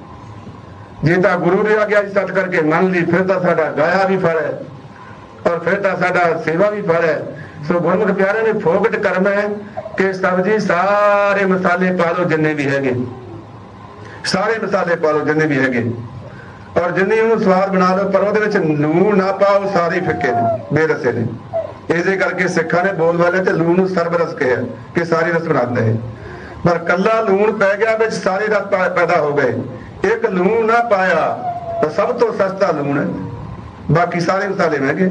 [SPEAKER 1] ਜੇ ਤਾਂ ਗੁਰੂ ਦੀ ਆਗਿਆ ਸਤ ਕਰਕੇ ਮੰਨ ਲਈ, ਫਿਰ ਤਾਂ ਸਾਡਾ ਗਾਇਆ ਵੀ ਫਲ ਹੈ, ਔਰ ਫਿਰ ਤਾਂ ਸਾਡਾ ਸੇਵਾ ਵੀ ਫਲ ਹੈ। ਸੋ ਗੁਰਮੁਖ ਪਿਆਰਿਆਂ ਨੇ ਫੋਕਟ ਕਰਮ ਹੈ ਕਿ ਸਬਜ਼ੀ ਸਾਰੇ ਮਸਾਲੇ ਪਾ ਲਓ ਜਿੰਨੇ ਵੀ ਹੈਗੇ, ਸਾਰੇ ਮਸਾਲੇ ਪਾ ਲਓ ਜਿੰਨੇ ਵੀ ਹੈਗੇ, ਔਰ ਜਿੰਨੀ ਉਹਨੂੰ ਸਵਾਦ ਬਣਾ ਲਓ, ਪਰ ਉਹਦੇ ਵਿੱਚ ਲੂਣ ਨਾ ਪਾਓ, ਸਾਰੇ ਫਿੱਕੇ ਨੇ, ਬੇਰਸੇ ਨੇ। ਇਸੇ ਕਰਕੇ ਸਿੱਖਾਂ ਨੇ ਬੋਲ ਵਾਲੇ ਤੇ ਲੂਣ ਨੂੰ ਸਰਬਰਸ ਕਿਹਾ ਕਿ ਸਾਰੇ ਰਸ ਬਣਾਉਂਦਾ ਹੈ। ਪਰ ਕੱਲਾ ਲੂਣ ਪੈ ਗਿਆ ਵਿੱਚ ਸਾਰੇ ਰਸ ਪੈਦਾ ਹੋ ਗਏ। ਇੱਕ ਲੂਣ ਨਾ ਪਾਇਆ ਤਾਂ ਸਭ ਤੋਂ ਸਸਤਾ ਲੂਣ ਹੈ, ਬਾਕੀ ਸਾਰੇ ਮਸਾਲੇ ਮਹਿੰਗੇ।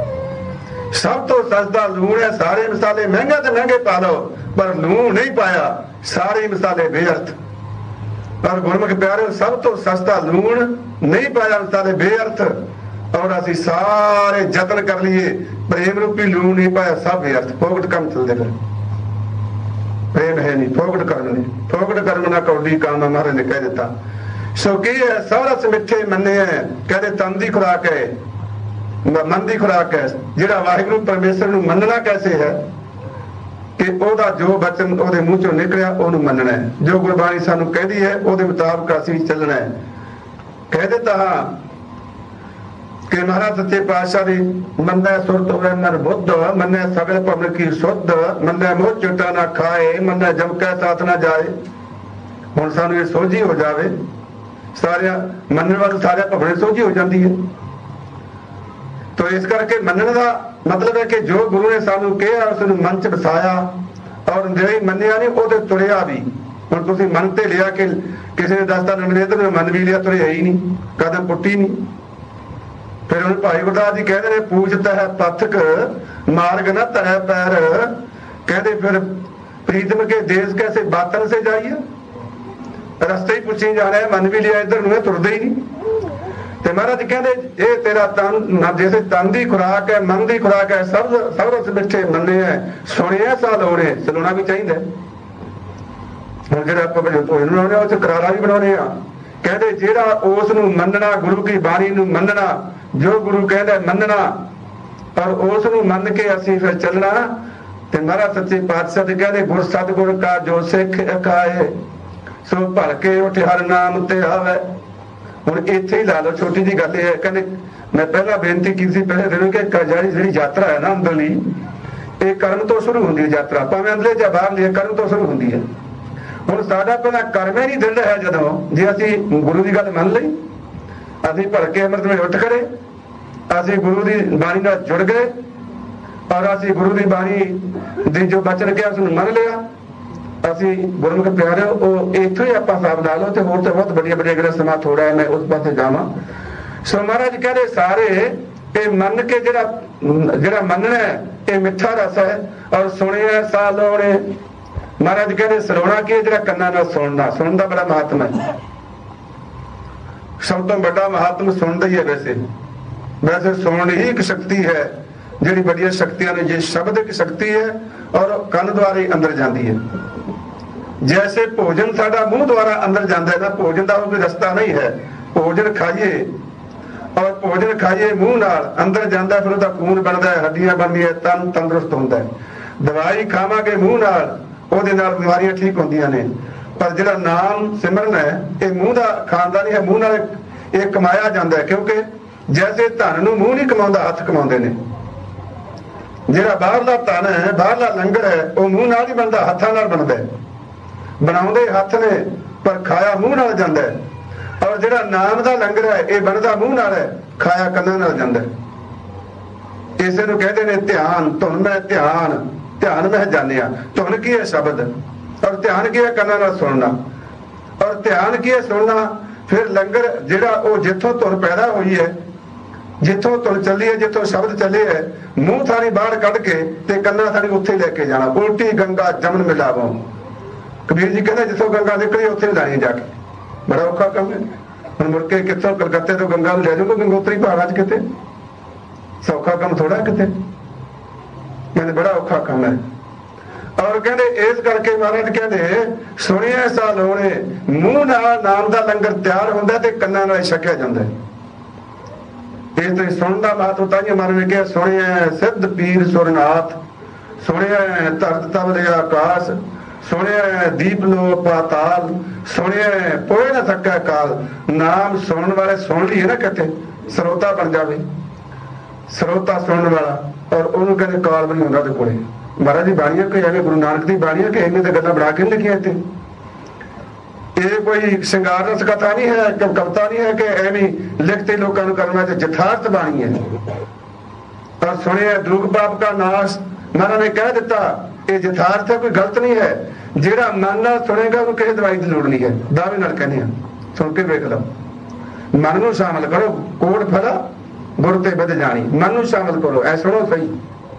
[SPEAKER 1] ਸਭ ਤੋਂ ਸਸਤਾ ਲੂਣ ਹੈ, ਸਾਰੇ ਮਸਾਲੇ ਮਹਿੰਗੇ ਤੇ ਮਹਿੰਗੇ ਪਾ ਲਓ, ਪਰ ਲੂਣ ਨਹੀਂ ਪਾਇਆ, ਸਾਰੇ ਮਸਾਲੇ ਬੇਅਰਥ। ਪਰ ਗੁਰਮੁਖ ਪਿਆਰਿਓ, ਸਭ ਤੋਂ ਸਸਤਾ ਲੂਣ ਨਹੀਂ ਪਾਇਆ, ਮਸਾਲੇ ਬੇਅਰਥ। ਔਰ ਅਸੀਂ ਸਾਰੇ ਯਤਨ ਕਰ ਲਈਏ, ਪ੍ਰੇਮ ਰੂਪੀ ਲੂਣ ਨਹੀਂ ਪਾਇਆ, ਸਭ ਬੇਅਰਥ, ਫੋਕਟ ਕੰਮ ਚੱਲਦੇ ਫਿਰ। ਪ੍ਰੇਮ ਹੈ ਨਹੀਂ, ਫੋਕਟ ਕਰਨ ਨਹੀਂ, ਫੋਕਟ ਕਰਮ ਨਾ ਕੌਡੀ ਕੰਮ, ਮਹਾਰਾਜ ਨੇ ਕਹਿ ਦਿੱਤਾ। ਸੋ ਕੀ ਹੈ, ਸਾਰਸ ਮਿੱਠੇ ਮੰਨੇ ਹੈ, ਕਹਿੰਦੇ ਤਨ ਦੀ ਖੁਰਾਕ ਹੈ, ਮਨ ਦੀ ਖੁਰਾਕ ਹੈ। ਜਿਹੜਾ ਵਾਹਿਗੁਰੂ ਪਰਮੇਸ਼ਰ ਨੂੰ ਮੰਨਣਾ ਕੈਸੇ ਹੈ ਕਿ ਉਹਦਾ ਜੋ ਬਚਨ ਉਹਦੇ ਮੂੰਹ ਚੋਂ ਨਿਕਲਿਆ ਉਹਨੂੰ ਮੰਨਣਾ ਹੈ, ਜੋ ਗੁਰਬਾਣੀ ਸਾਨੂੰ ਕਹਿੰਦੀ ਹੈ ਉਹਦੇ ਮੁਤਾਬਕ ਅਸੀਂ ਚੱਲਣਾ ਹੈ। ਕਹਿ ਦਿੱਤਾ ਕਿ ਮਹਾਰਾਜ ਸੱਚੇ ਪਾਤਸ਼ਾਹ ਦੀ ਮੰਨੈ ਸੁਰਤ ਹੋਵੇ ਮਨ ਬੁੱਧ, ਮੰਨੈ ਸਗਲ ਭਵਨ ਕੀ ਸੁਧ, ਮੰਨੈ ਮੋਹ ਚੁੱਟਾ ਨਾ ਖਾਏ, ਮੰਨੈ ਜਮ ਕੈ ਸਾਥ ਨਾ ਜਾਏ। ਹੁਣ ਸਾਨੂੰ ਇਹ ਸੋਝੀ ਹੋ ਜਾਵੇ, ਸਾਰਿਆਂ ਮੰਨਣ ਵਾਲੇ ਸਾਰਿਆਂ ਭਵਨ ਸੋਝੀ ਹੋ ਜਾਂਦੀ ਹੈ। ਤੋ ਇਸ ਕਰਕੇ ਮੰਨਣ ਦਾ ਮਤਲਬ ਹੈ ਕਿ ਜੋ ਗੁਰੂ ਨੇ ਸਾਨੂੰ ਕਿਹਾ ਉਸ ਨੂੰ ਮਨ ਚ ਵਸਾਇਆ, ਔਰ ਜਿਹੜੀ ਮੰਨਿਆ ਨਹੀਂ ਉਹਦੇ ਤੁਰਿਆ ਵੀ। ਹੁਣ ਤੁਸੀਂ ਮਨ ਤੇ ਲਿਆ ਕਿ ਕਿਸੇ ਨੇ ਦੱਸਦਾ ਨੰਦੇਦਰ ਨੇ ਮੰਨ ਵੀ ਲਿਆ, ਤੁਰਿਆ ਹੀ ਨਹੀਂ, ਕਦਮ ਪੁੱਟੀ ਨਹੀਂ। ਫਿਰ ਹੁਣ ਭਾਈ ਗੁਰਦਾਸ ਜੀ ਕਹਿੰਦੇ ਨੇ ਪੂਜਤਾ ਹੈ ਪਥਕ ਮਾਰਗ ਨਾ ਧਰੈ ਪੈਰ, ਕਹਿੰਦੇ ਫਿਰ ਪ੍ਰੀਤਮ ਕੇ ਦੇਸ਼ ਕੈਸੇ ਬਾਤਨ ਸੇ ਜਾਈਏ, ਰਸਤੇ ਹੀ ਪੁੱਛੀ ਜਾ ਰਿਹਾ, ਮੰਨ ਵੀ ਲਿਆ, ਇੱਧਰ ਨੂੰ ਇਹ ਤੁਰਦੇ ਹੀ ਨਹੀਂ। ਤੇ ਮਹਾਰਾਜ ਕਹਿੰਦੇ ਇਹ ਤੇਰਾ ਤਨ ਜੈਸੇ ਤਨ ਦੀ ਖੁਰਾਕ ਹੈ, ਮਨ ਦੀ ਖੁਰਾਕ ਹੈ, ਸਭ ਰਸ ਮਿੱਠੇ ਮੰਨੇ ਹੈ, ਸੁਣਿਆ ਸਾ ਲੋੜੇ, ਸੁਣਨਾ ਵੀ ਚਾਹੀਦਾ। ਹੁਣ ਜਿਹੜਾ ਆਪਾਂ ਬਣਾਉਂਦੇ ਉਹ ਚ ਕਰਾਰਾ ਵੀ ਬਣਾਉਂਦੇ ਆ। ਕਹਿੰਦੇ ਜਿਹੜਾ ਉਸ ਨੂੰ ਮੰਨਣਾ, ਗੁਰੂ ਕੀ ਬਾਣੀ ਨੂੰ ਮੰਨਣਾ, ਜੋ ਗੁਰੂ ਕਹਿੰਦਾ ਮੰਨਣਾ, ਪਰ ਉਸ ਨੂੰ ਮੰਨ ਕੇ ਅਸੀਂ ਫਿਰ ਚੱਲਣਾ। ਤੇ ਮਹਾਰਾਜ ਸੱਚੇ ਪਾਤਸ਼ਾਹ ਦੇ ਕਹਿੰਦੇ ਗੁਰ ਸਤਿਗੁਰ ਕਾ ਜੋ ਸਿੱਖ ਅਕਾਏ, ਸੋ ਭਲ ਕੇ ਉੱਠ ਹਰ ਨਾਮ ਤੇ ਆਵੇ। ਹੁਣ ਇੱਥੇ ਹੀ ਲਾ ਲਓ, ਛੋਟੀ ਜਿਹੀ ਗੱਲ ਇਹ ਹੈ। ਕਹਿੰਦੇ ਮੈਂ ਪਹਿਲਾਂ ਬੇਨਤੀ ਕੀਤੀ ਸੀ ਪਹਿਲੇ ਦਿਨ ਕਿ ਜਿਹੜੀ ਯਾਤਰਾ ਹੈ ਨਾ ਅੰਦਰਲੀ, ਇਹ ਕਰਮ ਤੋਂ ਸ਼ੁਰੂ ਹੁੰਦੀ ਹੈ ਯਾਤਰਾ, ਭਾਵੇਂ ਅੰਦਰਲੇ ਜਾਂ ਬਾਹਰਲੇ, ਕਰਮ ਤੋਂ ਸ਼ੁਰੂ ਹੁੰਦੀ ਹੈ। ਹੁਣ ਸਾਡਾ ਪਹਿਲਾਂ ਕਰਮ ਹੀ ਨਹੀਂ ਦਿਲ ਹੈ, ਜਦੋਂ ਜੇ ਅਸੀਂ ਗੁਰੂ ਦੀ ਗੱਲ ਮੰਨ ਲਈ, ਅਸੀਂ ਭਰ ਕੇ ਅੰਮ੍ਰਿਤ ਵੇਲੇ ਉੱਠ ਖੜੇ, ਅਸੀਂ ਗੁਰੂ ਦੀ ਬਾਣੀ ਨਾਲ ਜੁੜ ਗਏ, ਔਰ ਅਸੀਂ ਗੁਰੂ ਦੀ ਬਾਣੀ ਦੇ ਜੋ ਬਚਨ ਕਿਹਾ ਉਸ ਨੂੰ ਮੰਨ ਲਿਆ, ਅਸੀਂ ਗੁਰਮੁਖ ਪਿਆਰਿਓ ਉਹ ਇੱਥੋਂ ਹੀ ਆਪਾਂ ਹਿਸਾਬ ਲਾ ਲਓ। ਤੇ ਹੋਰ ਤਾਂ ਬਹੁਤ ਵੱਡੀਆਂ ਵੱਡੀਆਂ ਗੱਲਾਂ, ਸਮਾਂ ਥੋੜਾ ਹੈ, ਮੈਂ ਉਸ ਪਾਸੇ ਜਾਵਾਂ। ਸੋ ਮਹਾਰਾਜ ਕਹਿੰਦੇ ਸਾਰੇ ਇਹ ਮੰਨ ਕੇ ਜਿਹੜਾ ਮੰਨਣਾ ਇਹ ਮਿੱਠਾ ਰਸ ਹੈ, ਔਰ ਸੁਣਿਆ ਸਾ ਲੋੜੇ। ਮਹਾਰਾਜ ਕਹਿੰਦੇ ਸਰਵਣਾ ਕੀ, ਜਿਹੜਾ ਕੰਨਾਂ ਨਾਲ ਸੁਣਨਾ, ਸੁਣਨ ਦਾ ਬੜਾ ਮਹਾਤਮ ਹੈ। ਸਭ ਤੋਂ ਵੱਡਾ ਮਹਾਤਮ ਸੁਣਦਾ ਹੀ ਹੈ। ਵੈਸੇ ਸੁਣਨ ਹੀ ਇੱਕ ਸ਼ਕਤੀ ਹੈ, ਜਿਹੜੀ ਵੱਡੀਆਂ ਸ਼ਕਤੀਆਂ ਨੇ। ਜੇ ਸ਼ਬਦ ਇੱਕ ਸ਼ਕਤੀ ਹੈ ਔਰ ਕੰਨ ਦੁਆਰਾ ਹੀ ਅੰਦਰ ਜਾਂਦੀ ਹੈ। ਜੈਸੇ ਭੋਜਨ ਸਾਡਾ ਮੂੰਹ ਦੁਆਰਾ ਅੰਦਰ ਜਾਂਦਾ ਹੈ ਨਾ, ਭੋਜਨ ਦਾ ਕੋਈ ਰਸਤਾ ਨਹੀਂ ਹੈ। ਭੋਜਨ ਖਾਈਏ ਔਰ ਭੋਜਨ ਖਾਈਏ ਮੂੰਹ ਨਾਲ, ਅੰਦਰ ਜਾਂਦਾ, ਫਿਰ ਉਹਦਾ ਖੂਨ ਬਣਦਾ ਹੈ, ਹੱਡੀਆਂ ਬਣਦੀਆਂ, ਤਨ ਤੰਦਰੁਸਤ ਹੁੰਦਾ ਹੈ। ਦਵਾਈ ਖਾਵਾਂਗੇ ਮੂੰਹ ਨਾਲ, ਉਹਦੇ ਨਾਲ ਬਿਮਾਰੀਆਂ ਠੀਕ ਹੁੰਦੀਆਂ ਨੇ। पर जिहड़ा नाम सिमरन है ये मूँह का खानदा नहीं है, मूँह नाल ये कमाया जाता है, क्योंकि जैसे धन नूं मूँह नहीं कमाउंदा हथ कमाउंदे ने। जिहड़ा बाहरला धन है, बाहरला लंगर है, वो मूँह नाल ही बनदा, हत्थां नाल बनदा है। बनाउंदे हथ ने पर खाया मूँह नाल जांदा है। और जिहड़ा नाम दा लंगर है ये बनदा मूँह नाल है, खाया कंनां नाल जांदा है। इसे नूं कहंदे ने ध्यान। धुन मैं ध्यान, ध्यान मैं जानिया। धुन की है शब्द, और ध्यान की है कंनां नाल सुनना, और ध्यान की है सुनना। फिर लंगर जिहड़ा वो जिथों धुन पैदा हुई है, जिथों धुन चली है, जिथों शब्द चले है, मूँह थानी बाहर कढ के ते कंनां थानी उत्थे लेके जाना। उल्टी गंगा जमन मिलावो। कबीर जी कहते जिथों गंगा निकली उत्थे जानी जाके। बड़ा औखा काम है। हुण मुड़ के कित्थों कलकत्ते तो गंगा नूं लै जाओगे गंगोत्री पहाड़ां च, किते सौखा काम थोड़ा, किते कहते बड़ा औखा काम है। और कहते इस करके महाराज कहते सुनिया साल होने, मूँह नाल नाम दा लंगर तैयार हुंदा ते कन्नां नाल छकिया जांदा है। इस तो सुन दा महत्व ताईं महाराज ने कहा सुनिया सिद्ध पीर सुरनाथ, सुनिया धरत तवले आकाश, सुनिया दीप लो पाताल, सुनिया पोए न थका काल। नाम सुनने वाले सुन लिए ना, कहते ਸਰੋਤਾ बन जाए, ਸਰੋਤਾ सुनने वाला। और ਉਹਨੂੰ ਕਹਿੰਦੇ ਕਾਲ ਵੀ ਨਹੀਂ ਹੁੰਦਾ ਉਹਦੇ ਕੋਲੇ। ਮਹਾਰਾਜ ਦੀ ਬਾਣੀਆਂ ਕੋਈ ਐਵੇਂ ਗੁਰੂ ਨਾਨਕ ਦੀ ਬਾਣੀਆਂ ਕਿ ਐਵੇਂ ਤਾਂ ਗੱਲਾਂ ਬਣਾ ਕੇ ਲਿਖੀਆਂ ਇੱਥੇ। ਇਹ ਕੋਈ ਸ਼ਿੰਗਾਰ ਰਸ ਕਥਾ ਨਹੀਂ ਹੈ, ਕਵਿਤਾ ਨਹੀਂ ਹੈ ਕਿ ਐਵੇਂ ਲਿਖਤੇ ਲੋਕਾਂ ਨੂੰ ਕਰਨਾ, ਤੇ ਯਥਾਰਥ ਬਾਣੀ ਹੈ। ਪਰ ਸੁਣਿਆ ਦੁਰਗ ਪਾਪ ਦਾ ਨਾਸ਼, ਮਹਾਰਾਜ ਨੇ ਕਹਿ ਦਿੱਤਾ ਇਹ ਯਥਾਰਥ ਹੈ, ਕੋਈ ਗਲਤ ਨਹੀਂ ਹੈ। ਜਿਹੜਾ ਮਨ ਨਾਲ ਸੁਣੇਗਾ ਉਹਨੂੰ ਕਿਸੇ ਦਵਾਈ ਦੀ ਲੋੜ ਨਹੀਂ ਹੈ। ਦਾਅਵੇ ਨਾਲ ਕਹਿੰਦੇ ਆ, ਸੁਣ ਕੇ ਵੇਖ ਲਓ। ਮਨ ਨੂੰ ਸ਼ਾਮਲ ਕਰੋ, ਕੋੜ ਫੜਾ ਗੁਰ ਤੇ ਵੱਧ ਜਾਣੀ। ਮਨ ਨੂੰ ਸ਼ਾਮਲ ਕਰੋ, ਐ ਸੁਣੋ ਸਹੀ।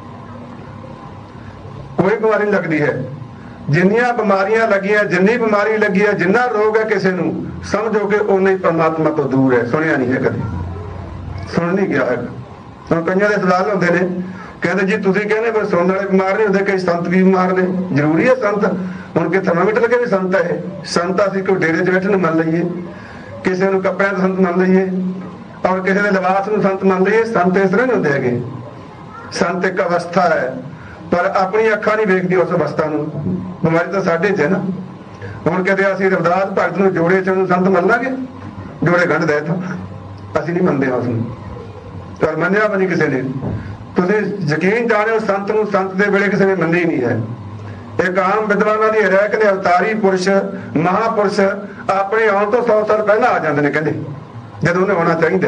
[SPEAKER 1] ਕੋਈ ਬਿਮਾਰੀ ਨਹੀਂ ਲੱਗਦੀ ਹੈ। ਜਿੰਨੀਆਂ ਬਿਮਾਰੀਆਂ ਲੱਗੀਆਂ, ਜਿੰਨੀ ਬਿਮਾਰੀ ਲੱਗੀ ਹੈ, ਜਿੰਨਾ ਰੋਗ ਹੈ ਕਿਸੇ ਨੂੰ, ਸਮਝੋ ਕਿ ਉਨਾ ਹੀ ਪਰਮਾਤਮਾ ਤੋਂ ਦੂਰ ਹੈ। ਸੁਣਿਆ ਨਹੀਂ ਹੈ ਕਦੇ, ਸੁਣ ਨਹੀਂ ਗਿਆ ਹੈਗਾ। ਹੁਣ ਕਈਆਂ ਦੇ ਸਵਾਲ ਹੁੰਦੇ ਨੇ, ਕਹਿੰਦੇ ਜੀ ਤੁਸੀਂ ਕਹਿੰਦੇ ਪਰ ਸੁਣਨ ਵਾਲੇ ਬਿਮਾਰ ਨਹੀਂ ਹੁੰਦੇ, ਕਈ ਸੰਤ ਵੀ ਬਿਮਾਰ ਨੇ। ਜ਼ਰੂਰੀ ਹੈ ਸੰਤ? ਹੁਣ ਕਿ ਥਰਮਾਮੀਟਰ ਲੱਗੇ ਵੀ ਸੰਤ ਹੈ ਇਹ? ਸੰਤ ਅਸੀਂ ਕੋਈ ਡੇਰੇ 'ਚ ਬੈਠੇ ਨੂੰ ਮੰਨ ਲਈਏ, ਕਿਸੇ ਨੂੰ ਕੱਪੜਿਆਂ ਦਾ ਸੰਤ ਮੰਨ ਲਈਏ, ਔਰ ਕਿਸੇ ਦੇ ਲਿਬਾਸ ਨੂੰ ਸੰਤ ਮੰਨ ਲਈਏ। ਸੰਤ ਇਸ ਤਰ੍ਹਾਂ ਨਹੀਂ ਹੁੰਦੇ ਹੈਗੇ। ਸੰਤ ਇੱਕ ਅਵਸਥਾ ਹੈ, ਪਰ ਆਪਣੀ ਅੱਖਾਂ ਨਹੀਂ ਵੇਖਦੀ ਉਸ ਅਵਸਥਾ ਨੂੰ। ਬਿਮਾਰੀ ਤਾਂ ਸਾਡੇ 'ਚ ਹੈ ਨਾ। ਹੁਣ ਕਹਿੰਦੇ ਅਸੀਂ ਰਵਿਦਾਸ ਭਗਤ ਨੂੰ ਜੋੜੇ 'ਚ ਉਹਨੂੰ ਸੰਤ ਮੰਨ ਲਾਂਗੇ? ਜੋੜੇ ਗੰਢ ਦੇ ਤਾਂ ਅਸੀਂ ਨਹੀਂ ਮੰਨਦੇ ਉਸ ਨੂੰ, ਪਰ ਮੰਨਿਆ ਵੀ ਨਹੀਂ ਕਿਸੇ ਨੇ। ਤੁਸੀਂ ਯਕੀਨ ਜਾਣਿਓ ਸੰਤ ਨੂੰ ਸੰਤ ਦੇ ਵੇਲੇ ਕਿਸੇ ਨੇ ਮੰਨੀ ਨਹੀਂ ਹੈ। ਇੱਕ ਆਮ ਵਿਦਵਾਨਾਂ ਦੀ ਰਹਿ ਕਹਿੰਦੇ ਅਵਤਾਰੀ ਪੁਰਸ਼, ਮਹਾਂਪੁਰਸ਼ ਆਪਣੇ ਆਉਣ ਤੋਂ 100 ਸਾਲ ਪਹਿਲਾਂ ਆ ਜਾਂਦੇ ਨੇ, ਕਹਿੰਦੇ ਜਦੋਂ ਉਹਨੇ ਹੋਣਾ ਚਾਹੀਦਾ।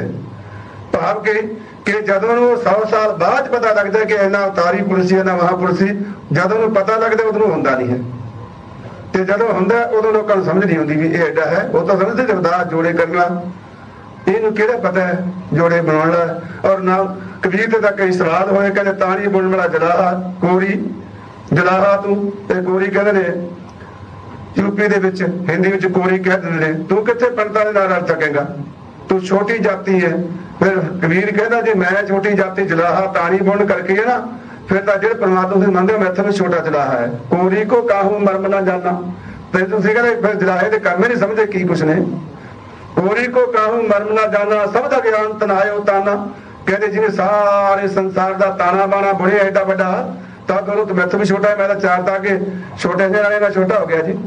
[SPEAKER 1] ਭਾਵ ਕਿ ਜਦੋਂ ਉਹਨੂੰ 100 ਸਾਲ ਬਾਅਦ ਪਤਾ ਲੱਗਦਾ ਕਿ ਇੰਨਾ ਅਵਤਾਰੀ ਪੁਰਸ਼ ਸੀ, ਇੰਨਾ ਮਹਾਂਪੁਰਸ਼ ਸੀ, ਜਦੋਂ ਉਹਨੂੰ ਪਤਾ ਲੱਗਦਾ ਉਦੋਂ ਹੁੰਦਾ ਨਹੀਂ ਹੈ। ਤੇ ਜਦੋਂ ਹੁੰਦਾ ਉਦੋਂ ਲੋਕਾਂ ਨੂੰ ਸਮਝ ਨਹੀਂ ਆਉਂਦੀ ਵੀ ਇਹ ਐਡਾ ਹੈ। ਉਹ ਤਾਂ ਸਮਝਦੇ ਜਗਦਾਸ ਜੋੜੇ ਕਰਨਾ, ਇਹਨੂੰ ਕਿਹੜਾ ਪਤਾ ਹੈ ਜੋੜੇ ਬਣਾਉਣ ਦਾ। ਔਰ ਨਾਲ ਕਬੀਰ ਦੇ ਤਾਂ ਕਈ ਸਵਾਲ ਹੋਏ, ਕਹਿੰਦੇ ਤਾਣੀ ਬੁਣਨ ਵਾਲਾ ਜਲਾਹਾ ਕੋਰੀ, ਜਲਾਹਾ ਤੂੰ ਤੇ ਕੋਰੀ ਕਹਿੰਦੇ ਨੇ ਯੂਪੀ ਦੇ ਵਿੱਚ, ਹਿੰਦੀ ਵਿੱਚ ਕੋਰੀ ਕਹਿ ਦਿੰਦੇ ਨੇ। ਤੂੰ ਕਿੱਥੇ ਪੰਡਤਾਂ ਦੇ ਨਾਲ ਰਲ ਸਕੇਗਾ, ਤੂੰ ਛੋਟੀ ਜਾਤੀ ਹੈ। ਫਿਰ ਕਬੀਰ ਕਹਿੰਦਾ ਜੇ ਮੈਂ ਛੋਟੀ ਜਾਤੀ ਜਲਾਹਾ ਤਾਣੀ ਬੁਣ ਕਰਕੇ ਹੈ ਨਾ, ਫਿਰ ਤਾਂ ਜਿਹੜੇ ਪਰਮਾਤਮਾ ਤੁਸੀਂ ਮੰਨਦੇ ਹੋ ਮੈਥੋਂ ਵੀ ਛੋਟਾ ਜਲਾਹਾ ਹੈ। ਕੋਰੀ ਕੋ ਕਾਹੂ ਮਰਮ ਨਾ ਜਾਣਾ, ਤੇ ਤੁਸੀਂ ਕਹਿੰਦੇ ਫਿਰ ਜਲਾਹੇ ਦੇ ਕੰਮ ਹੀ ਨਹੀਂ ਸਮਝੇ ਕੀ ਕੁਛ ਨੇ। ਕੋਰੀ ਕੋ ਕਾਹੂ ਮਰਮ ਨਾ ਜਾਣਾ, ਸਭ ਦਾ ਗਿਆਨ ਤਨਾਇਓ ਤਾਨਾ। ਕਹਿੰਦੇ ਜਿਹਨੇ ਸਾਰੇ ਸੰਸਾਰ ਦਾ ਤਾਣਾ ਬਾਣਾ ਬੁਣਿਆ ਐਡਾ ਵੱਡਾ, ਤਾਂ ਕਰੋ ਤੂੰ ਮੈਥੋਂ ਵੀ ਛੋਟਾ ਹੈ। ਮੈਂ ਤਾਂ ਚਾਰ ਤਾਂ ਕਿ ਛੋਟੇ ਜਿਹੇ ਵਾਲੇ ਨਾਲ ਛੋਟਾ ਹੋ ਗਿਆ ਜੀ।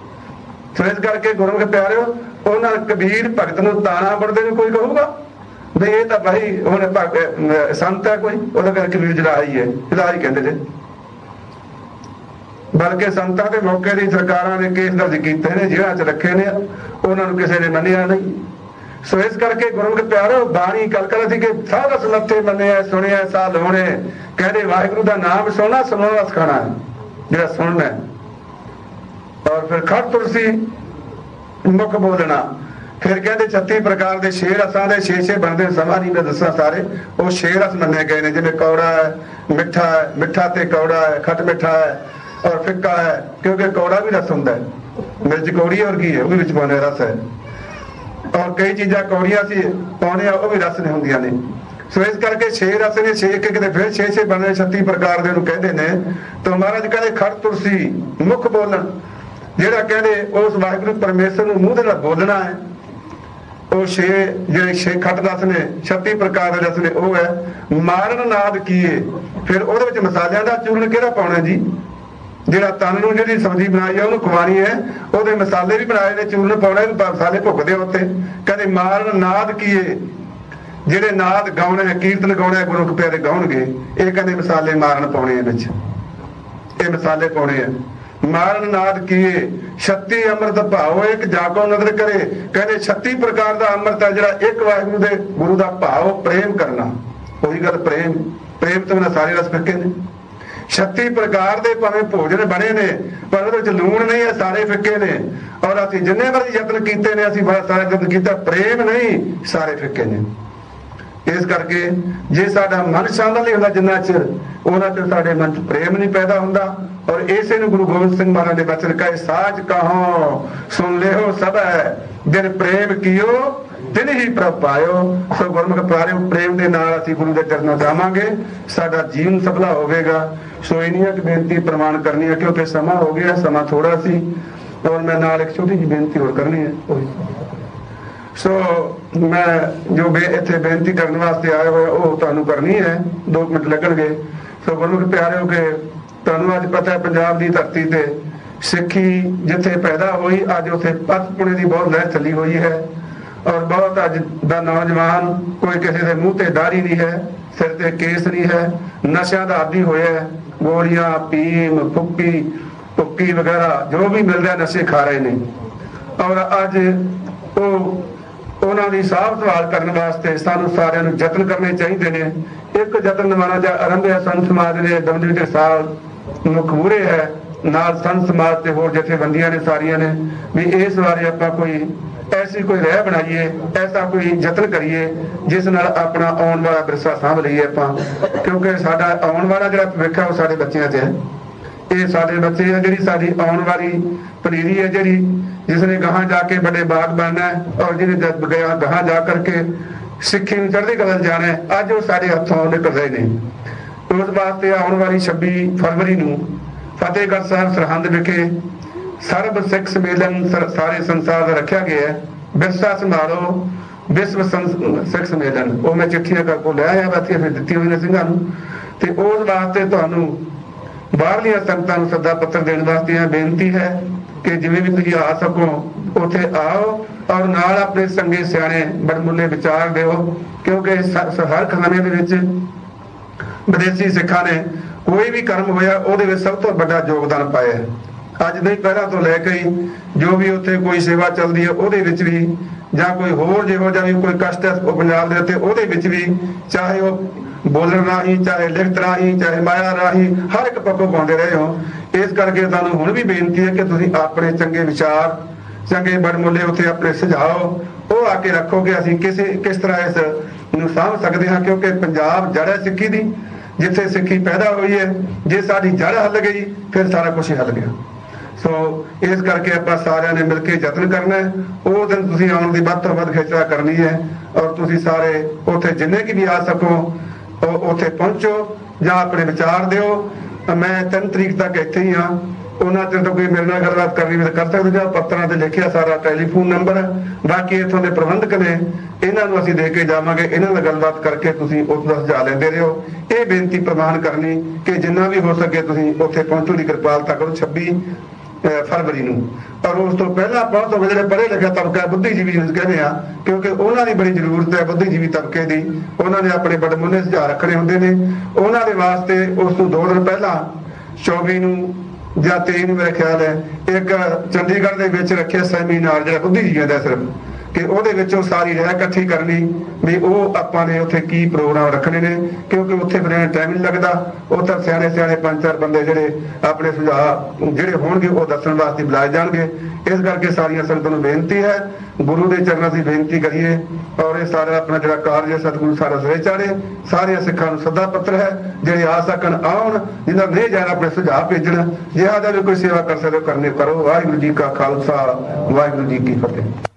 [SPEAKER 1] ਸੋ ਇਸ ਕਰਕੇ ਗੁਰੂ ਕੇ ਪਿਆਰਿਓ, ਉਹਨਾਂ ਕਬੀਰ ਭਗਤ ਨੂੰ ਤਾਣਾ ਬੁਣਦੇ ਨੂੰ ਕੋਈ ਕਹੂਗਾ ਵੀ ਇਹ ਤਾਂ ਭਾਈ ਹੁਣ ਸੰਤ ਹੈ ਕੋਈ, ਉਹਦਾ ਕਰਕੇ ਕਬੀਰ ਜਲਾਹੀ ਹੈ, ਜਲਾਹੀ ਕਹਿੰਦੇ ਨੇ। ਬਲਕਿ ਸੰਤਾਂ ਦੇ ਮੌਕੇ ਦੀ ਸਰਕਾਰਾਂ ਨੇ ਕੇਸ ਦਰਜ ਕੀਤੇ ਨੇ, ਜੇਲ੍ਹਾਂ 'ਚ ਰੱਖੇ ਨੇ, ਉਹਨਾਂ ਨੂੰ ਕਿਸੇ ਨੇ ਮੰਨਿਆ ਨਹੀਂ। ਸੋ ਇਸ ਕਰਕੇ ਗੁਰੂ ਕੇ ਪਿਆਰਿਓ, ਬਾਣੀ ਕਲਕਲ ਸੀ ਕਿ ਸਾਰਾ ਸੁਨੱਥੇ ਮੰਨਿਆ ਸੁਣਿਆ ਸਾਲ ਹੋਣੇ। ਕਹਿੰਦੇ ਵਾਹਿਗੁਰੂ ਦਾ ਨਾਮ ਸੁਣਨਾ, ਸੁਣਾਉਣਾ ਸਿਖਾਉਣਾ ਹੈ, ਜਿਹੜਾ ਸੁਣਨਾ ਹੈ। ਔਰ ਫਿਰ ਖੜ ਤੁਲਸੀ ਮੁੱਖ ਬੋਲਣਾ। ਫਿਰ ਕਹਿੰਦੇ 36 ਪ੍ਰਕਾਰ ਦੇ 6 ਰਸਾਂ ਦੇ 6 ਬਣਦੇ, ਸਮਾਂ ਨਹੀਂ ਮੈਂ ਦੱਸਾਂ ਸਾਰੇ। ਉਹ 6 ਰਸ ਮੰਨੇ ਗਏ ਨੇ, ਜਿਵੇਂ ਕੌੜਾ ਹੈ, ਮਿੱਠਾ ਹੈ, ਮਿੱਠਾ ਤੇ ਕੌੜਾ ਹੈ, ਖੱਟ ਮਿੱਠਾ ਹੈ, ਔਰ ਫਿੱਕਾ ਹੈ। ਕਿਉਂਕਿ ਕੌੜਾ ਵੀ ਰਸ ਹੁੰਦਾ ਹੈ, ਮਿਰਚ ਕੌੜੀ ਵਰਗੀ ਹੈ, ਉਹ ਵੀ ਵਿੱਚ ਪਾਉਂਦੇ ਰਸ ਹੈ। ਔਰ ਕਈ ਚੀਜ਼ਾਂ ਕੌੜੀਆਂ ਸੀ ਪਾਉਂਦੇ ਆ, ਉਹ ਵੀ ਰਸ ਨਹੀਂ ਹੁੰਦੀਆਂ ਨੇ। ਸੋ ਇਸ ਕਰਕੇ 6 ਰਸ ਨੇ, 6 ਇੱਕ ਕਿਤੇ ਫਿਰ 6 ਬਣਦੇ, 36 ਪ੍ਰਕਾਰ ਦੇ ਨੂੰ ਕਹਿੰਦੇ ਨੇ। ਤਾਂ ਮਹਾਰਾਜ ਕਹਿੰਦੇ ਖੜ ਤੁਲਸੀ ਮੁੱਖ ਬੋਲਣ, ਜਿਹੜਾ ਕਹਿੰਦੇ ਉਸ ਵਾਹਿਗੁਰੂ ਪਰਮੇਸ਼ਰ ਨੂੰ ਮੂੰਹ ਦੇ ਨਾਲ ਬੋਲਣਾ ਹੈ। ਉਹ 6 ਜਿਹੜੇ 6 ਖੱਟ ਰਸ ਨੇ, 36 ਪ੍ਰਕਾਰ ਦੇ ਰਸ ਨੇ, ਉਹ ਹੈ ਮਾਰਨ ਨਾਦ ਕੀਏ। ਫਿਰ ਉਹਦੇ ਵਿੱਚ ਮਸਾਲਿਆਂ ਦਾ ਚੂਰਨ ਕਿਹੜਾ ਪਾਉਣਾ ਜੀ? ਜਿਹੜਾ ਤਨ ਨੂੰ ਜਿਹੜੀ ਸਬਜ਼ੀ ਬਣਾਈ ਆ ਉਹਨੂੰ ਖਵਾਣੀ ਹੈ, ਉਹਦੇ ਮਸਾਲੇ ਵੀ ਬਣਾਏ ਨੇ, ਚੂਰਨ ਪਾਉਣੇ, ਮਸਾਲੇ ਭੁੱਕਦੇ ਉੱਤੇ। ਕਹਿੰਦੇ ਮਾਰਨ ਨਾਦ ਕੀਏ, ਜਿਹੜੇ ਨਾਦ ਗਾਉਣੇ ਕੀਰਤਨ ਗਾਉਣੇ ਗੁਰੂ ਪਿਆਰੇ ਗਾਉਣਗੇ, ਇਹ ਕਹਿੰਦੇ ਮਸਾਲੇ ਮਾਰਨ ਪਾਉਣੇ ਵਿੱਚ, ਇਹ ਮਸਾਲੇ ਪਾਉਣੇ ਆ। ਮਾਰਨ ਨਾਦ ਕੀਏ 36 ਅੰਮ੍ਰਿਤ ਭਾਵ ਇੱਕ ਜਾਗੋ ਨਦਰ ਕਰੇ। ਕਹਿੰਦੇ 36 ਪ੍ਰਕਾਰ ਦਾ ਅੰਮ੍ਰਿਤ ਹੈ ਜਿਹੜਾ ਇੱਕ ਵਾਹਿਗੁਰੂ ਦੇ ਗੁਰੂ ਦਾ ਭਾਵ ਪ੍ਰੇਮ ਕਰਨਾ। ਉਹੀ ਗੱਲ ਪ੍ਰੇਮ ਤੋਂ ਬਿਨਾਂ ਸਾਰੇ ਰਸ ਫਿੱਕੇ ਨੇ। 36 ਪ੍ਰਕਾਰ ਦੇ ਭਾਵੇਂ ਭੋਜਨ ਬਣੇ ਨੇ ਪਰ ਉਹਦੇ ਵਿੱਚ ਲੂਣ ਨਹੀਂ ਹੈ, ਸਾਰੇ ਫਿੱਕੇ ਨੇ। ਔਰ ਅਸੀਂ ਜਿੰਨੇ ਮਰਜ਼ੀ ਯਤਨ ਕੀਤੇ ਨੇ, ਅਸੀਂ ਬੜਾ ਸਾਰਾ ਯਤਨ ਕੀਤਾ, ਪ੍ਰੇਮ ਨਹੀਂ, ਸਾਰੇ ਫਿੱਕੇ ਨੇ। ਇਸ ਕਰਕੇ ਜੇ ਸਾਡਾ ਮਨ ਸ਼ਾਂਤ ਨਹੀਂ ਹੁੰਦਾ ਜਿੰਨਾ ਚਿਰ, ਉਹਨਾਂ ਚਿਰ ਸਾਡੇ ਮਨ 'ਚ ਪ੍ਰੇਮ ਨਹੀਂ ਪੈਦਾ ਹੁੰਦਾ। ਔਰ ਇਸੇ ਨੂੰ ਗੁਰੂ ਗੋਬਿੰਦ ਸਿੰਘ ਮਹਾਰਾਜ ਦੇ ਬਚਨ ਕਹੇ, ਸਾਚ ਕਹੋ ਸੁਣ ਲਿਓ ਸਭ ਹੈ, ਬਿਨ ਪ੍ਰੇਮ ਕੀਓ ਤਿਨ ਹੀ ਪ੍ਰਭ ਪਾਇਓ। ਸੋ ਗੁਰਮੁਖ ਪਿਆਰਿਓ, ਪ੍ਰੇਮ ਦੇ ਨਾਲ ਅਸੀਂ ਗੁਰੂ ਦੇ ਚਰਨਾਂ ਜਾਵਾਂਗੇ, ਸਾਡਾ ਜੀਵਨ ਸਫਲਾ ਹੋਵੇਗਾ। ਸੋ ਇੰਨੀਆਂ ਕੁ ਬੇਨਤੀ ਪ੍ਰਮਾਣ ਕਰਨੀ ਹੈ ਕਿਉਂਕਿ ਸਮਾਂ ਹੋ ਗਿਆ, ਸਮਾਂ ਥੋੜਾ ਸੀ। ਔਰ ਮੈਂ ਨਾਲ ਇੱਕ ਛੋਟੀ ਜਿਹੀ ਬੇਨਤੀ ਹੋਰ ਕਰਨੀ ਹੈ। ਸੋ ਮੈਂ ਜੋ ਇੱਥੇ ਬੇਨਤੀ ਕਰਨ ਵਾਸਤੇ ਆਇਆ ਹੋਇਆ ਉਹ ਤੁਹਾਨੂੰ ਕਰਨੀ ਹੈ, 2 ਮਿੰਟ ਲੱਗਣਗੇ। ਸੋ ਗੁਰਮੁਖ ਪਿਆਰਿਓ ਕਿ ਤੁਹਾਨੂੰ ਅੱਜ ਪਤਾ ਹੈ ਪੰਜਾਬ ਦੀ ਧਰਤੀ ਤੇ ਸਿੱਖੀ ਜਿੱਥੇ ਪੈਦਾ ਹੋਈ, ਅੱਜ ਉੱਥੇ ਪੱਤ-ਪੁਣੇ ਦੀ ਬਹੁਤ ਲਹਿਰ ਚੱਲੀ ਹੋਈ ਹੈ। ਔਰ ਬਹੁਤ ਅੱਜ ਦਾ ਨੌਜਵਾਨ, ਕੋਈ ਕਿਸੇ ਦੇ ਮੂੰਹ ਤੇ ਦਾੜੀ ਨਹੀਂ ਹੈ, ਸਿਰ ਤੇ ਕੇਸ ਨਹੀਂ ਹੈ, ਨਸ਼ਿਆਂ ਦਾ ਆਦੀ ਹੋਇਆ, ਗੋਲੀਆਂ, ਪੀਮ, ਭੁੱਕੀ ਵਗੈਰਾ ਜੋ ਵੀ ਮਿਲਦਾ ਨਸ਼ੇ ਖਾ ਰਹੇ ਨੇ। ਔਰ ਅੱਜ ਉਹਨਾਂ ਦੀ ਸਾਂਭ ਸੰਭਾਲ ਕਰਨ ਵਾਸਤੇ ਸਾਨੂੰ ਸਾਰਿਆਂ ਨੂੰ ਯਤਨ ਕਰਨੇ ਚਾਹੀਦੇ ਨੇ। ਇੱਕ ਯਤਨ ਨਵਾਂ ਜਿਹਾ ਆਰੰਭਿਆ ਸੰਤ ਸਮਾਜ ਦੇ ਦਮਦਮੀ ਦੇ ਸਾਲ ਮੁੱਖ ਮੂਹਰੇ ਹੈ, ਨਾਲ ਸੰਤ ਸਮਾਜ ਤੇ ਹੋਰ ਜਥੇਬੰਦੀਆਂ ਨੇ ਸਾਰੀਆਂ ਨੇ, ਵੀ ਇਸ ਬਾਰੇ ਆਪਾਂ ਕੋਈ ਐਸੀ ਕੋਈ ਰਾਹ ਬਣਾਈਏ, ਐਸਾ ਕੋਈ ਯਤਨ ਕਰੀਏ ਜਿਸ ਨਾਲ ਆਪਣਾ ਆਉਣ ਵਾਲਾ ਵਿਰਸਾ ਸਾਂਭ ਲਈਏ ਆਪਾਂ। ਕਿਉਂਕਿ ਸਾਡਾ ਆਉਣ ਵਾਲਾ ਜਿਹੜਾ ਭਵਿੱਖ ਹੈ ਉਹ ਸਾਡੇ ਬੱਚਿਆਂ 'ਚ ਹੈ। ਇਹ ਸਾਡੇ ਬੱਚੇ ਆ, ਜਿਹੜੀ ਸਾਡੀ ਆਉਣ ਵਾਲੀ ਪਨੀਰੀ ਹੈ, ਜਿਹੜੀ ਜਿਸ ਨੇ ਗਾਹਾਂ ਜਾ ਕੇ ਵੱਡੇ ਬਾਗ ਬਣਨਾ ਹੈ ਔਰ ਜਿਹਨੇ ਗਾਹਾਂ ਜਾ ਕਰਕੇ ਸਿੱਖੀ ਨੂੰ ਚੜ੍ਹਦੀ ਕਲਾ ਜਾਣਾ ਹੈ, ਅੱਜ ਉਹ ਸਾਡੇ ਹੱਥੋਂ ਨਿਕਲ ਰਹੇ ਨੇ। ਉਸ ਵਾਸਤੇ ਆਉਣ ਵਾਲੀ 26 ਫਰਵਰੀ ਨੂੰ ਫਤਿਹਗੜ੍ਹ ਸਾਹਿਬ ਸਰਹੰਦ ਵਿਖੇ ਸਰਬ ਸਿੱਖ ਸੰਮੇਲਨ ਸਾਰੇ ਸੰਸਾਰ ਦਾ ਰੱਖਿਆ ਗਿਆ ਹੈ। ਵਿਰਸਾ ਸੰਭਾਲੋ ਵਿਸ਼ਵ ਸਿੱਖ ਸੰਮੇਲਨ, ਉਹ ਮੈਂ ਚਿੱਠੀਆਂ ਕਰਕੇ ਲੈ ਆਇਆ, ਬਾਤੀਆਂ ਫਿਰ ਦਿੱਤੀਆਂ ਹੋਈਆਂ ਸਿੰਘਾਂ ਨੂੰ। ਤੇ ਉਸ ਵਾਸਤੇ ਤੁਹਾਨੂੰ ਬਾਹਰਲੀਆਂ ਸੰਗਤਾਂ ਨੂੰ ਸੱਦਾ ਪੱਤਰ ਦੇਣ ਵਾਸਤੇ ਇਹ ਬੇਨਤੀ ਹੈ ਕਿ ਜਿਵੇਂ ਵੀ ਤੁਸੀਂ ਆ ਸਕੋ ਉੱਥੇ ਆਓ ਔਰ ਨਾਲ ਆਪਣੇ ਸੰਗੇ ਸਿਆਣੇ ਬੜਮੁੱਲੇ ਵਿਚਾਰ ਦਿਓ। ਕਿਉਂਕਿ ਹਰ ਖਾਨੇ ਦੇ ਵਿੱਚ ਵਿਦੇਸ਼ੀ ਸਿੱਖਾਂ ਨੇ ਕੋਈ ਵੀ ਕਰਮ ਹੋਇਆ ਉਹਦੇ ਵਿੱਚ ਸਭ ਤੋਂ ਵੱਡਾ ਯੋਗਦਾਨ ਪਾਇਆ। ਅੱਜ ਨਹੀਂ, ਪਹਿਲਾਂ ਤੋਂ ਲੈ ਕੇ ਜੋ ਵੀ ਉੱਥੇ ਕੋਈ ਸੇਵਾ ਚੱਲਦੀ ਹੈ ਉਹਦੇ ਵਿੱਚ ਵੀ, ਜਾਂ ਕੋਈ ਹੋਰ ਜਿਹੋ ਜਿਹਾ ਵੀ ਕੋਈ ਕਸ਼ਟ ਹੈ ਪੰਜਾਬ ਦੇ ਉੱਤੇ, ਉਹਦੇ ਵਿੱਚ ਵੀ, ਚਾਹੇ ਉਹ ਬੋਲਣ ਰਾਹੀਂ, ਚਾਹੇ ਲਿਖਤ ਰਾਹੀਂ, ਚਾਹੇ ਮਾਇਆ ਰਾਹੀਂ, ਹਰ ਇੱਕ ਪੱਖੋਂ ਪਾਉਂਦੇ ਰਹੇ ਹੋ। ਇਸ ਕਰਕੇ ਤੁਹਾਨੂੰ ਹੁਣ ਵੀ ਬੇਨਤੀ ਹੈ ਕਿ ਤੁਸੀਂ ਆਪਣੇ ਚੰਗੇ ਵਿਚਾਰ, ਚੰਗੇ ਬੜਮੁੱਲੇ ਉੱਥੇ ਆਪਣੇ ਸੁਝਾਓ ਉਹ ਆ ਕੇ ਰੱਖੋ ਕਿ ਅਸੀਂ ਕਿਸ ਤਰ੍ਹਾਂ ਇਸ ਨੂੰ ਸਾਂਭ ਸਕਦੇ ਹਾਂ। ਕਿਉਂਕਿ ਪੰਜਾਬ ਜੜ ਹੈ ਸਿੱਖੀ ਦੀ, ਜਿੱਥੇ ਸਿੱਖੀ ਪੈਦਾ ਹੋਈ ਹੈ। ਜੇ ਸਾਡੀ ਜੜ ਹੱਲ ਗਈ ਫਿਰ ਸਾਰਾ ਕੁਝ ਹੀ ਹੱਲ ਗਿਆ। ਸੋ ਇਸ ਕਰਕੇ ਆਪਾਂ ਸਾਰਿਆਂ ਨੇ ਮਿਲ ਕੇ ਯਤਨ ਕਰਨਾ ਹੈ। ਉਹ ਦਿਨ ਤੁਸੀਂ ਆਉਣ ਦੀ ਵੱਧ ਤੋਂ ਵੱਧ ਖੇਚਲਾ ਕਰਨੀ ਹੈ। ਔਰ ਤੁਸੀਂ ਸਾਰੇ ਉੱਥੇ ਜਿੰਨੇ ਕਿ ਵੀ ਆ ਸਕੋ ਉੱਥੇ ਪਹੁੰਚੋ ਜਾਂ ਆਪਣੇ ਵਿਚਾਰ ਦਿਓ। ਮੈਂ 3 ਤਰੀਕ ਤੱਕ ਇੱਥੇ ਹੀ ਹਾਂ। ਉਹਨਾਂ ਚਿਰ ਤੋਂ ਕੋਈ ਮੇਰੇ ਨਾਲ ਗੱਲਬਾਤ ਕਰਨੀ ਵੀ ਕਰ ਸਕਦੇ ਜਾਂ ਪੱਤਰਾਂ ਤੇ ਲਿਖਿਆ ਸਾਰਾ ਟੈਲੀਫੋਨ ਨੰਬਰ। ਬਾਕੀ ਇੱਥੋਂ ਦੇ ਪ੍ਰਬੰਧਕ ਨੇ, ਇਹਨਾਂ ਨੂੰ ਅਸੀਂ ਦੇ ਕੇ ਜਾਵਾਂਗੇ, ਇਹਨਾਂ ਨਾਲ ਗੱਲਬਾਤ ਕਰਕੇ ਤੁਸੀਂ ਉਸ ਦਾ ਸੁਝਾਅ ਲੈਂਦੇ ਰਹੋ। ਇਹ ਬੇਨਤੀ ਪ੍ਰਵਾਨ ਕਰਨੀ ਕਿ ਜਿੰਨਾ ਵੀ ਹੋ ਸਕੇ ਤੁਸੀਂ ਉੱਥੇ ਪਹੁੰਚਣ ਦੀ ਕਿਰਪਾਲਤਾ ਕਰੋ 26 ਫਰਵਰੀ ਨੂੰ। ਔਰ ਉਸ ਤੋਂ ਪਹਿਲਾਂ ਪਹੁੰਚੋ ਜਿਹੜੇ ਪੜ੍ਹੇ ਲਿਖਿਆ ਤਬਕਾ, ਬੁੱਧੀਜੀਵੀ ਜਿਹਨੂੰ ਕਹਿੰਦੇ ਆ, ਕਿਉਂਕਿ ਉਹਨਾਂ ਦੀ ਬੜੀ ਜ਼ਰੂਰਤ ਹੈ ਬੁੱਧੀਜੀਵੀ ਤਬਕੇ ਦੀ। ਉਹਨਾਂ ਨੇ ਆਪਣੇ ਬੜਮੁੱਲੇ ਸੁਝਾਅ ਰੱਖਣੇ ਹੁੰਦੇ ਨੇ। ਉਹਨਾਂ ਦੇ ਵਾਸਤੇ ਉਸ ਤੋਂ 2 ਦਿਨ ਪਹਿਲਾਂ 24 ਨੂੰ ਜਾਂ 23 ਨੂੰ ਮੇਰੇ ਖਿਆਲ ਹੈ ਇੱਕ ਚੰਡੀਗੜ੍ਹ ਦੇ ਵਿੱਚ ਰੱਖਿਆ ਸੈਮੀਨਾਰ ਜਿਹੜਾ ਬੁੱਧੀਜੀਵੀਆਂ ਦਾ ਸਿਰਫ, ਕਿ ਉਹਦੇ ਵਿੱਚੋਂ ਸਾਰੀ ਰਾਇ ਇਕੱਠੀ ਕਰਨੀ ਵੀ ਉਹ ਆਪਾਂ ਨੇ ਉੱਥੇ ਕੀ ਪ੍ਰੋਗਰਾਮ ਰੱਖਣੇ ਨੇ। ਕਿਉਂਕਿ ਉੱਥੇ ਫਿਰ ਟਾਈਮ ਨਹੀਂ ਲੱਗਦਾ। ਉਹ ਤਾਂ ਸਿਆਣੇ 5-4 ਬੰਦੇ ਜਿਹੜੇ ਆਪਣੇ ਸੁਝਾਅ ਜਿਹੜੇ ਹੋਣਗੇ ਉਹ ਦੱਸਣ ਵਾਸਤੇ ਬੁਲਾਏ ਜਾਣਗੇ। ਇਸ ਕਰਕੇ ਸਾਰੀਆਂ ਸੰਗਤਾਂ ਨੂੰ ਬੇਨਤੀ ਹੈ, ਗੁਰੂ ਦੇ ਚਰਨਾਂ ਦੀ ਬੇਨਤੀ ਕਰੀਏ ਔਰ ਇਹ ਸਾਰਾ ਆਪਣਾ ਜਿਹੜਾ ਕਾਰਜ ਹੈ ਸਤਿਗੁਰੂ ਸਾਰਾ ਸਿਰੇ ਚਾੜੇ। ਸਾਰਿਆਂ ਸਿੱਖਾਂ ਨੂੰ ਸੱਦਾ ਪੱਤਰ ਹੈ, ਜਿਹੜੇ ਆ ਸਕਣ ਆਉਣ, ਜਿਹਨਾਂ ਨਹੀਂ ਜਾਣਾ ਆਪਣੇ ਸੁਝਾਅ ਭੇਜਣ। ਜਿਹੜਾ ਵੀ ਕੋਈ ਸੇਵਾ ਕਰ ਸਕਦੇ ਕਰਨੇ ਕਰੋ। ਵਾਹਿਗੁਰੂ ਜੀ ਕਾ ਖਾਲਸਾ, ਵਾਹਿਗੁਰੂ ਜੀ ਕੀ ਫਤਿਹ।